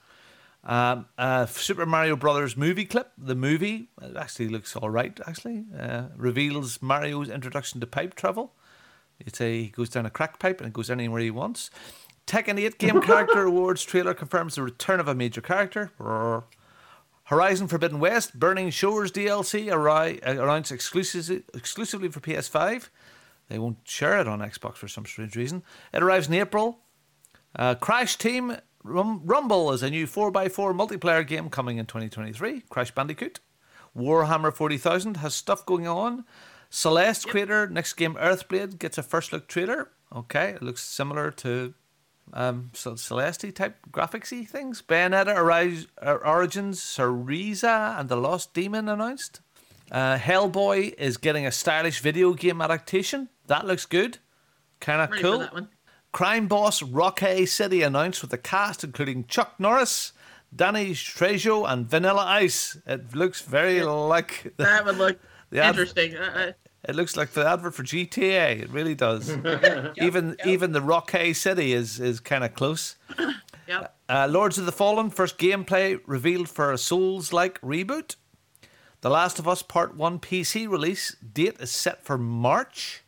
F: Super Mario Brothers movie clip. The movie actually looks all right, reveals Mario's introduction to pipe travel. He goes down a crack pipe and goes anywhere he wants. Tekken 8 Game Character Awards trailer confirms the return of a major character. Horizon Forbidden West Burning Shores DLC announced exclusively for PS5. They won't share it on Xbox for some strange reason. It arrives in April. Crash Team Rumble is a new 4x4 multiplayer game coming in 2023. Crash Bandicoot. Warhammer 40,000 has stuff going on. Celeste creator, next game Earthblade, gets a first look trailer. Okay, it looks similar to Celeste type graphicsy things. Bayonetta Origins, Cereza and the Lost Demon announced. Hellboy is getting a stylish video game adaptation. That looks good. Kind of cool.
G: That one.
F: Crime Boss Rocky City announced with the cast including Chuck Norris, Danny Trejo and Vanilla Ice. It looks very like...
G: That would look interesting.
F: It looks like the advert for GTA. It really does. Even the Rocky City is kind of close.
G: Yep.
F: Lords of the Fallen, first gameplay revealed for a Souls-like reboot. The Last of Us Part 1 PC release date is set for March.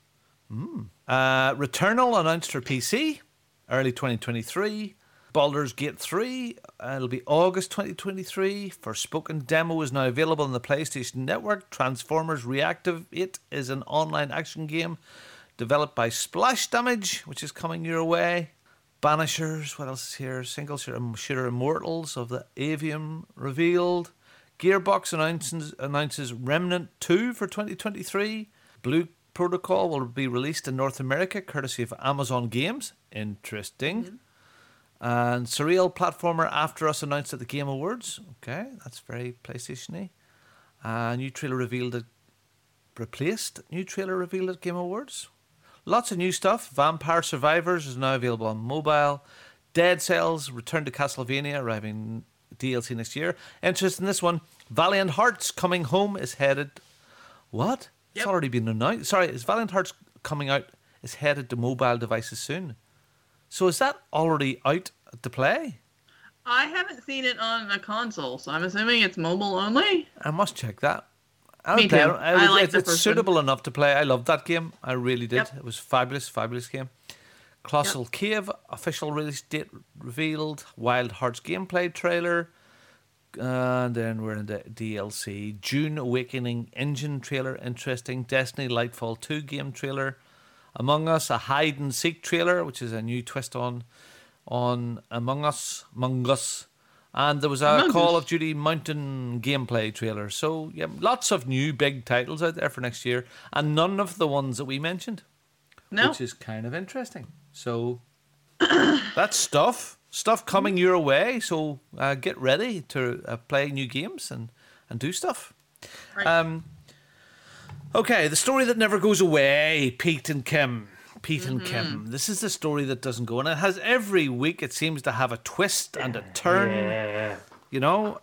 F: Returnal announced for PC, early 2023. Baldur's Gate 3, it'll be August 2023. Forspoken demo is now available on the PlayStation Network. Transformers Reactivate is an online action game developed by Splash Damage, which is coming your way. Banishers, what else is here? Single shooter Immortals of the Avium revealed. Gearbox announces Remnant 2 for 2023. Blue Protocol will be released in North America, courtesy of Amazon Games. Interesting. Mm-hmm. And surreal platformer After Us announced at the Game Awards. Okay, that's very PlayStation-y. New trailer revealed at Game Awards. Lots of new stuff. Vampire Survivors is now available on mobile. Dead Cells Return to Castlevania arriving DLC next year. Interest in this one. Valiant Hearts Coming Home is headed... What? It's already been announced. Sorry, is Valiant Hearts Coming Out is headed to mobile devices soon. So is that already out to play?
G: I haven't seen it on a console, so I'm assuming it's mobile only.
F: I must check that.
G: Me too.
F: It's suitable enough to play. I loved that game. I really did.
G: Yep.
F: It was fabulous game. Colossal Cave official release date revealed. Wild Hearts gameplay trailer. And then we're in the DLC. June Awakening engine trailer, interesting. Destiny Lightfall 2 game trailer. Among Us, a hide and seek trailer, which is a new twist on Among Us. And there was a Call of Duty Mountain gameplay trailer. So, yeah, lots of new big titles out there for next year. And none of the ones that we mentioned.
G: No.
F: Which is kind of interesting. So, that's stuff coming your way. So, get ready to play new games and do stuff.
G: Right.
F: Okay, the story that never goes away, Pete and Kim. This is the story that doesn't go. And it has every week, it seems to have a twist and a turn.
H: Yeah.
F: You know?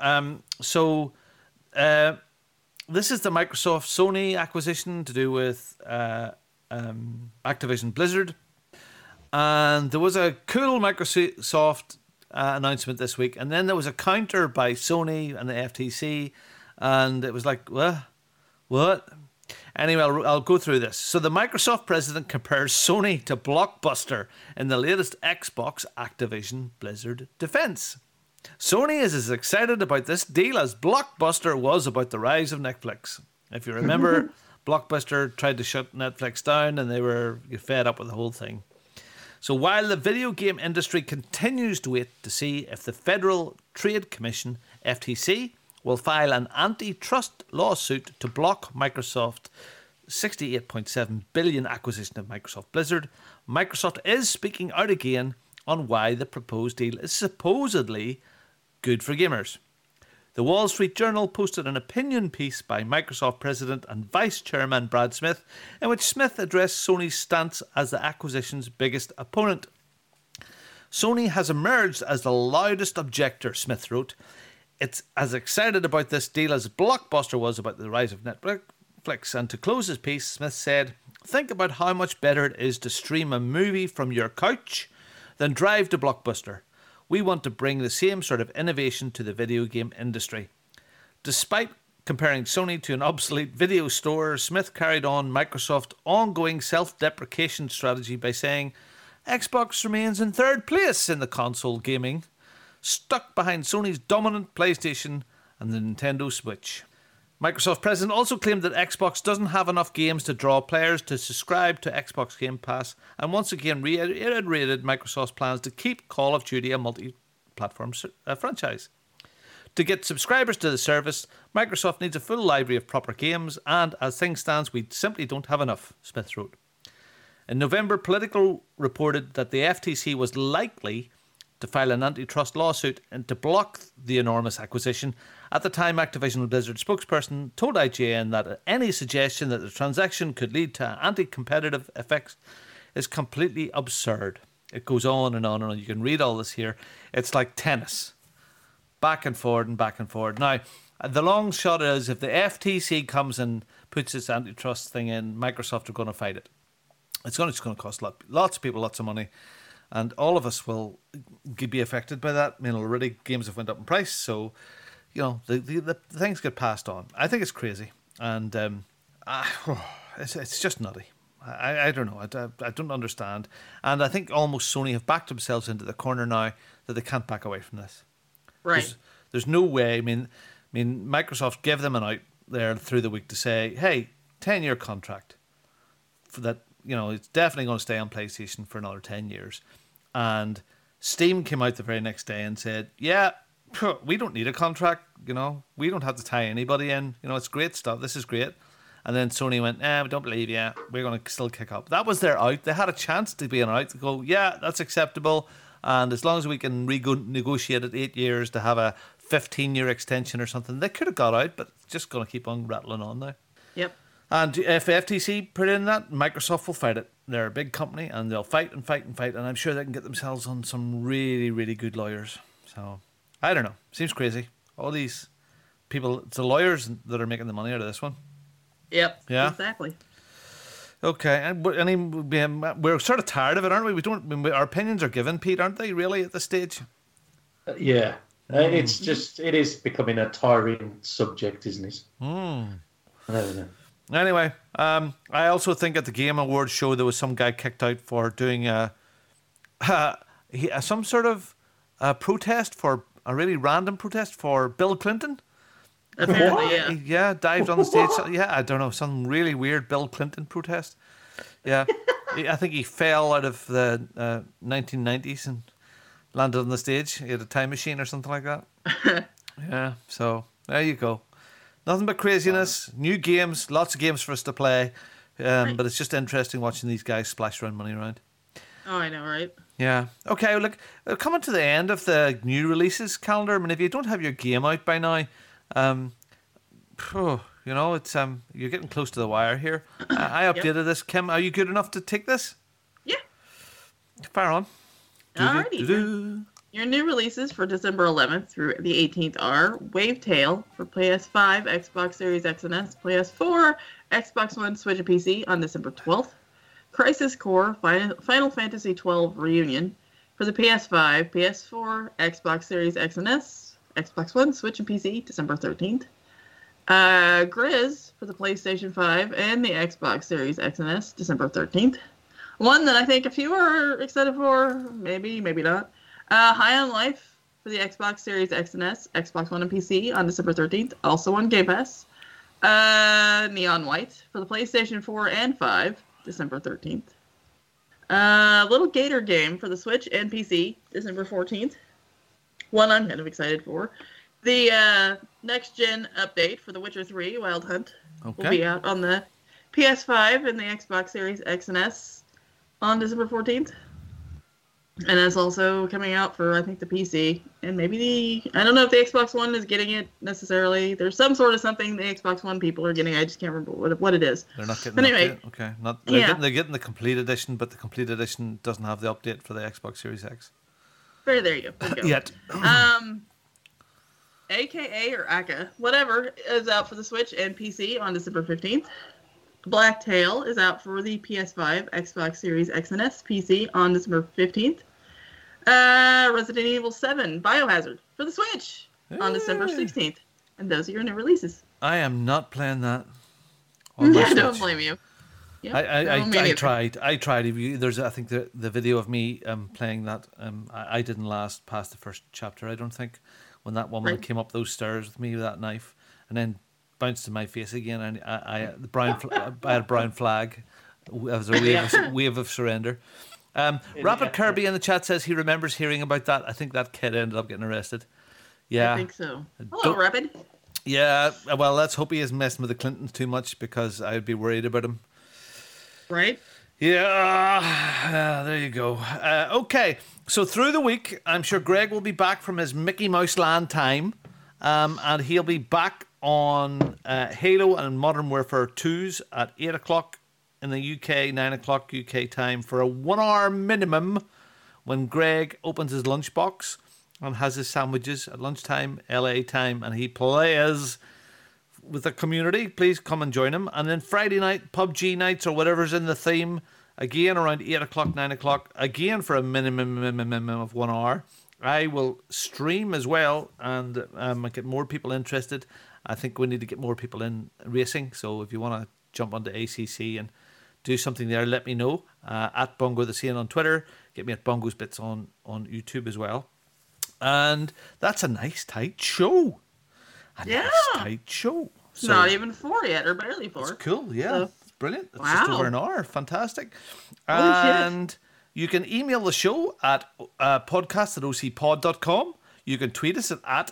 F: This is the Microsoft Sony acquisition to do with Activision Blizzard. And there was a cool Microsoft announcement this week, and then there was a counter by Sony and the FTC, and it was like, what? Anyway, I'll go through this. So the Microsoft president compares Sony to Blockbuster in the latest Xbox Activision Blizzard defense. Sony is as excited about this deal as Blockbuster was about the rise of Netflix. If you remember, Blockbuster tried to shut Netflix down and they were fed up with the whole thing. So while the video game industry continues to wait to see if the Federal Trade Commission, FTC, will file an antitrust lawsuit to block Microsoft's $68.7 billion acquisition of Microsoft Blizzard, Microsoft is speaking out again on why the proposed deal is supposedly good for gamers. The Wall Street Journal posted an opinion piece by Microsoft President and Vice Chairman Brad Smith, in which Smith addressed Sony's stance as the acquisition's biggest opponent. Sony has emerged as the loudest objector, Smith wrote. It's as excited about this deal as Blockbuster was about the rise of Netflix. And to close his piece, Smith said, think about how much better it is to stream a movie from your couch than drive to Blockbuster. We want to bring the same sort of innovation to the video game industry. Despite comparing Sony to an obsolete video store, Smith carried on Microsoft's ongoing self-deprecation strategy by saying, Xbox remains in third place in the console gaming, stuck behind Sony's dominant PlayStation and the Nintendo Switch. Microsoft president also claimed that Xbox doesn't have enough games to draw players to subscribe to Xbox Game Pass, and once again reiterated Microsoft's plans to keep Call of Duty a multi-platform franchise. To get subscribers to the service, Microsoft needs a full library of proper games, and as things stand, we simply don't have enough, Smith wrote. In November, Politico reported that the FTC was likely to file an antitrust lawsuit and to block the enormous acquisition. At the time, Activision Blizzard spokesperson told IGN that any suggestion that the transaction could lead to anti-competitive effects is completely absurd. It goes on and on and on. You can read all this here. It's like tennis. Back and forward and back and forward. Now, the long shot is if the FTC comes and puts its antitrust thing in, Microsoft are going to fight it. It's going to cost lots of people lots of money. And all of us will be affected by that. I mean, already games have went up in price, so you know the things get passed on. I think it's crazy, and it's just nutty. I don't know. I don't understand, and I think almost Sony have backed themselves into the corner now that they can't back away from this.
G: Right.
F: There's no way. I mean, Microsoft gave them an out there through the week to say, hey, 10-year contract for that. You know, it's definitely going to stay on PlayStation for another 10 years. And Steam came out the very next day and said, yeah, we don't need a contract. You know, we don't have to tie anybody in. You know, it's great stuff. This is great. And then Sony went, we don't believe you. We're going to still kick up. That was their out. They had a chance to be an out to go, yeah, that's acceptable. And as long as we can negotiate it 8 years to have a 15-year extension or something, they could have got out, but it's just going to keep on rattling on now.
G: Yep.
F: And if FTC put in that, Microsoft will fight it. They're a big company and they'll fight and fight and fight. And I'm sure they can get themselves on some really, really good lawyers. So, I don't know. Seems crazy. All these people, it's the lawyers that are making the money out of this one.
G: Yep.
F: Yeah.
G: Exactly.
F: Okay. And we're sort of tired of it, aren't we? Our opinions are given, Pete, aren't they, really, at this stage?
H: Yeah. It's just, it is becoming a tiring subject, isn't it? I don't know.
F: Anyway, I also think at the Game Awards show there was some guy kicked out for doing some sort of protest, for a really random protest for Bill Clinton.
G: Apparently, yeah.
F: Yeah, dived on the stage. Yeah, I don't know, some really weird Bill Clinton protest. Yeah, I think he fell out of the 1990s and landed on the stage. He had a time machine or something like that. Yeah, so there you go. Nothing but craziness, new games, lots of games for us to play. But it's just interesting watching these guys splash around money around.
G: Oh, I know, right?
F: Yeah. Okay, well, look, we're coming to the end of the new releases calendar. I mean, if you don't have your game out by now, you know, it's you're getting close to the wire here. I updated this. Kim, are you good enough to take this?
G: Yeah.
F: Fire on.
G: Alrighty. Your new releases for December 11th through the 18th are Wavetale for PS5, Xbox Series X and S, PS4, Xbox One, Switch, and PC on December 12th. Crisis Core Final Fantasy XII Reunion for the PS5, PS4, Xbox Series X and S, Xbox One, Switch, and PC, December 13th. Grizz for the PlayStation 5 and the Xbox Series X and S, December 13th. One that I think a few are excited for, maybe not. High on Life for the Xbox Series X and S, Xbox One, and PC on December 13th, also on Game Pass. Neon White for the PlayStation 4 and 5, December 13th. Little Gator Game for the Switch and PC, December 14th. One I'm kind of excited for. The next-gen update for The Witcher 3, Wild Hunt, will be out on the PS5 and the Xbox Series X and S on December 14th. And it's also coming out for, I think, the PC. And maybe I don't know if the Xbox One is getting it necessarily. There's some sort of something the Xbox One people are getting. I just can't remember what it is.
F: They're not getting
G: but anyway,
F: the update? Okay. They're getting the complete edition, but the complete edition doesn't have the update for the Xbox Series X.
G: There you go. There you go.
F: Yet.
G: AKA or AKA, whatever, is out for the Switch and PC on December 15th. Black Tail is out for the PS5, Xbox Series X and S, PC on December 15th. Resident Evil 7 Biohazard for the Switch on December 16th. And those are your new releases.
F: I am not playing that. On my Switch.
G: Don't blame you. Yep,
F: I tried. There's, I think, the video of me playing that. I didn't last past the first chapter, I don't think, when that woman came up those stairs with me with that knife and then bounced in my face again. And I had a brown flag as a wave of surrender. Rapid Kirby in the chat says he remembers hearing about that. I think that kid ended up getting arrested. Yeah,
G: I think so. Hello, Rapid.
F: Yeah, well, let's hope he isn't messing with the Clintons too much, because I'd be worried about him.
G: Right?
F: Yeah, there you go. Okay, so through the week, I'm sure Greg will be back from his Mickey Mouse Land time, and he'll be back on Halo and Modern Warfare 2s at 8 o'clock in the UK, 9 o'clock UK time, for a 1 hour minimum when Greg opens his lunchbox and has his sandwiches at lunchtime, LA time, and he plays with the community. Please come and join him. And then Friday night, PUBG nights or whatever's in the theme, again around 8 o'clock, 9 o'clock, again for a minimum of 1 hour. I will stream as well and get more people interested. I think we need to get more people in racing. So if you want to jump onto ACC and do something there, let me know. At Bongo the Scene on Twitter. Get me at Bongo's Bits on YouTube as well. And that's a nice tight show. Nice tight show.
G: So, not even 4 yet, or barely 4.
F: It's cool, yeah. So, it's brilliant. It's
G: just
F: over an hour. Fantastic. And you can email the show at podcast@ocpod.com. You can tweet us at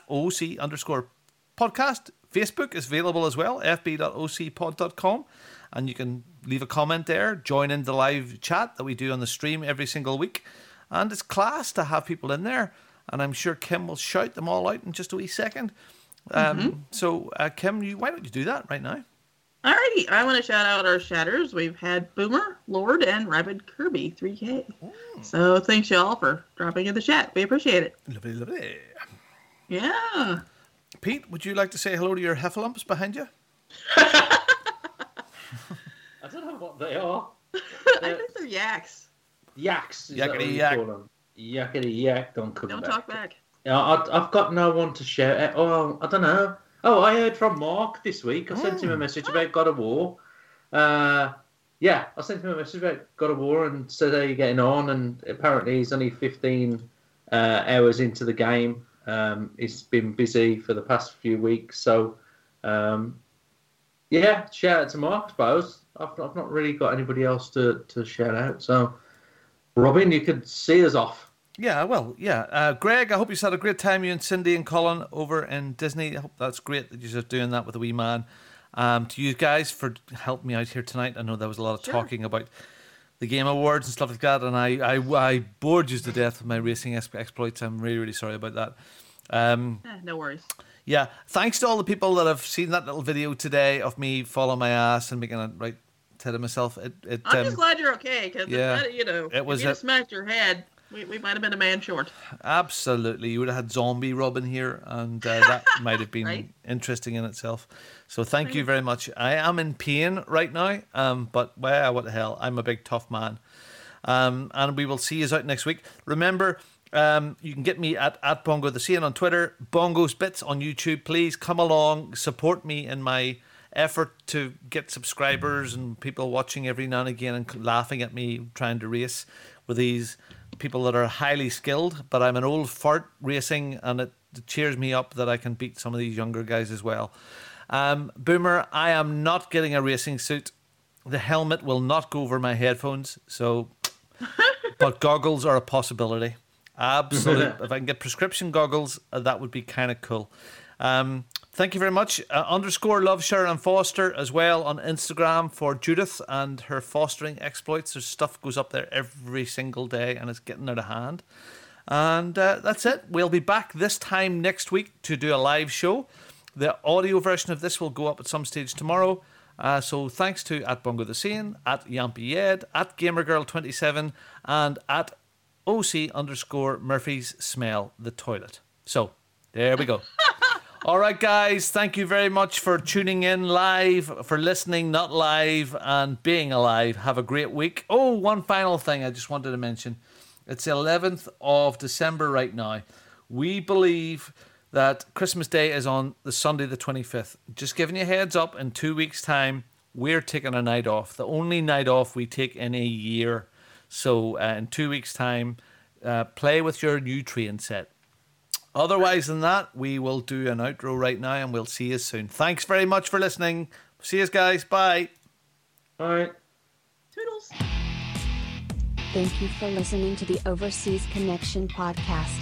F: OC_podcast. Facebook is available as well, fb.ocpod.com. And you can leave a comment there, join in the live chat that we do on the stream every single week. And it's class to have people in there. And I'm sure Kim will shout them all out in just a wee second. So, Kim, why don't you do that right now?
G: Alrighty, I want to shout out our shatters. We've had Boomer, Lord, and Rapid Kirby 3K. So thanks y'all for dropping in the chat. We appreciate it.
F: Lovely.
G: Yeah.
F: Pete, would you like to say hello to your heffalumps behind you?
H: I don't know what they are.
G: I think they're yaks.
H: Yaks.
F: Yakety yak.
H: Yakety yak. Don't
G: talk back.
H: I've got no one to share. Oh, I don't know. Oh, I heard from Mark this week. I sent him a message about God of War. I sent him a message about God of War and said, how are you getting on? And apparently he's only 15 hours into the game. He's been busy for the past few weeks. So, shout out to Mark, I suppose. I've not really got anybody else to shout out. So, Robin, you could see us off.
F: Yeah, well, yeah. Greg, I hope you had a great time, you and Cindy and Colin over in Disney. I hope that's great that you're doing that with a wee man. To you guys for helping me out here tonight. I know there was a lot of talking about the Game Awards and stuff like that, and I bored you to death with my racing exploits. I'm really, really sorry about that.
G: No worries.
F: Yeah, thanks to all the people that have seen that little video today of me following my ass and making it right to myself.
G: I'm just glad you're okay, because it was, if you smacked your head, We might have been a man short.
F: Absolutely. You would have had Zombie Robin here, and that might have been
G: Right.
F: interesting in itself. So thank you very much. I am in pain right now, but well, what the hell. I'm a big tough man. And we will see you out next week. Remember, you can get me at Bongo the Scene on Twitter, Bongo's Bits on YouTube. Please come along, support me in my effort to get subscribers and people watching every now and again and laughing at me trying to race with these people that are highly skilled. But I'm an old fart racing, and it cheers me up that I can beat some of these younger guys as well. Boomer, I am not getting a racing suit. The helmet will not go over my headphones, so but goggles are a possibility. Absolutely. If I can get prescription goggles, that would be kind of cool. Thank you very much. _love Sharon Foster as well on Instagram for Judith and her fostering exploits. There's stuff goes up there every single day, and it's getting out of hand. And that's it. We'll be back this time next week to do a live show. The audio version of this will go up at some stage tomorrow. So thanks to at Bongo the Scene, at Yampy Ed, at GamerGirl27, and at OC_Murphy's Smell the Toilet. So there we go. All right, guys, thank you very much for tuning in live, for listening, not live, and being alive. Have a great week. Oh, one final thing I just wanted to mention. It's the 11th of December right now. We believe that Christmas Day is on the Sunday the 25th. Just giving you a heads up, in 2 weeks' time, we're taking a night off. The only night off we take in a year. So in 2 weeks' time, play with your new train set. Otherwise than that, we will do an outro right now, and we'll see you soon. Thanks very much for listening. See you guys. Bye.
H: Bye.
G: Toodles.
I: Thank you for listening to the Overseas Connection podcast.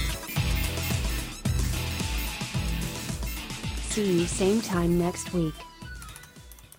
I: See you same time next week.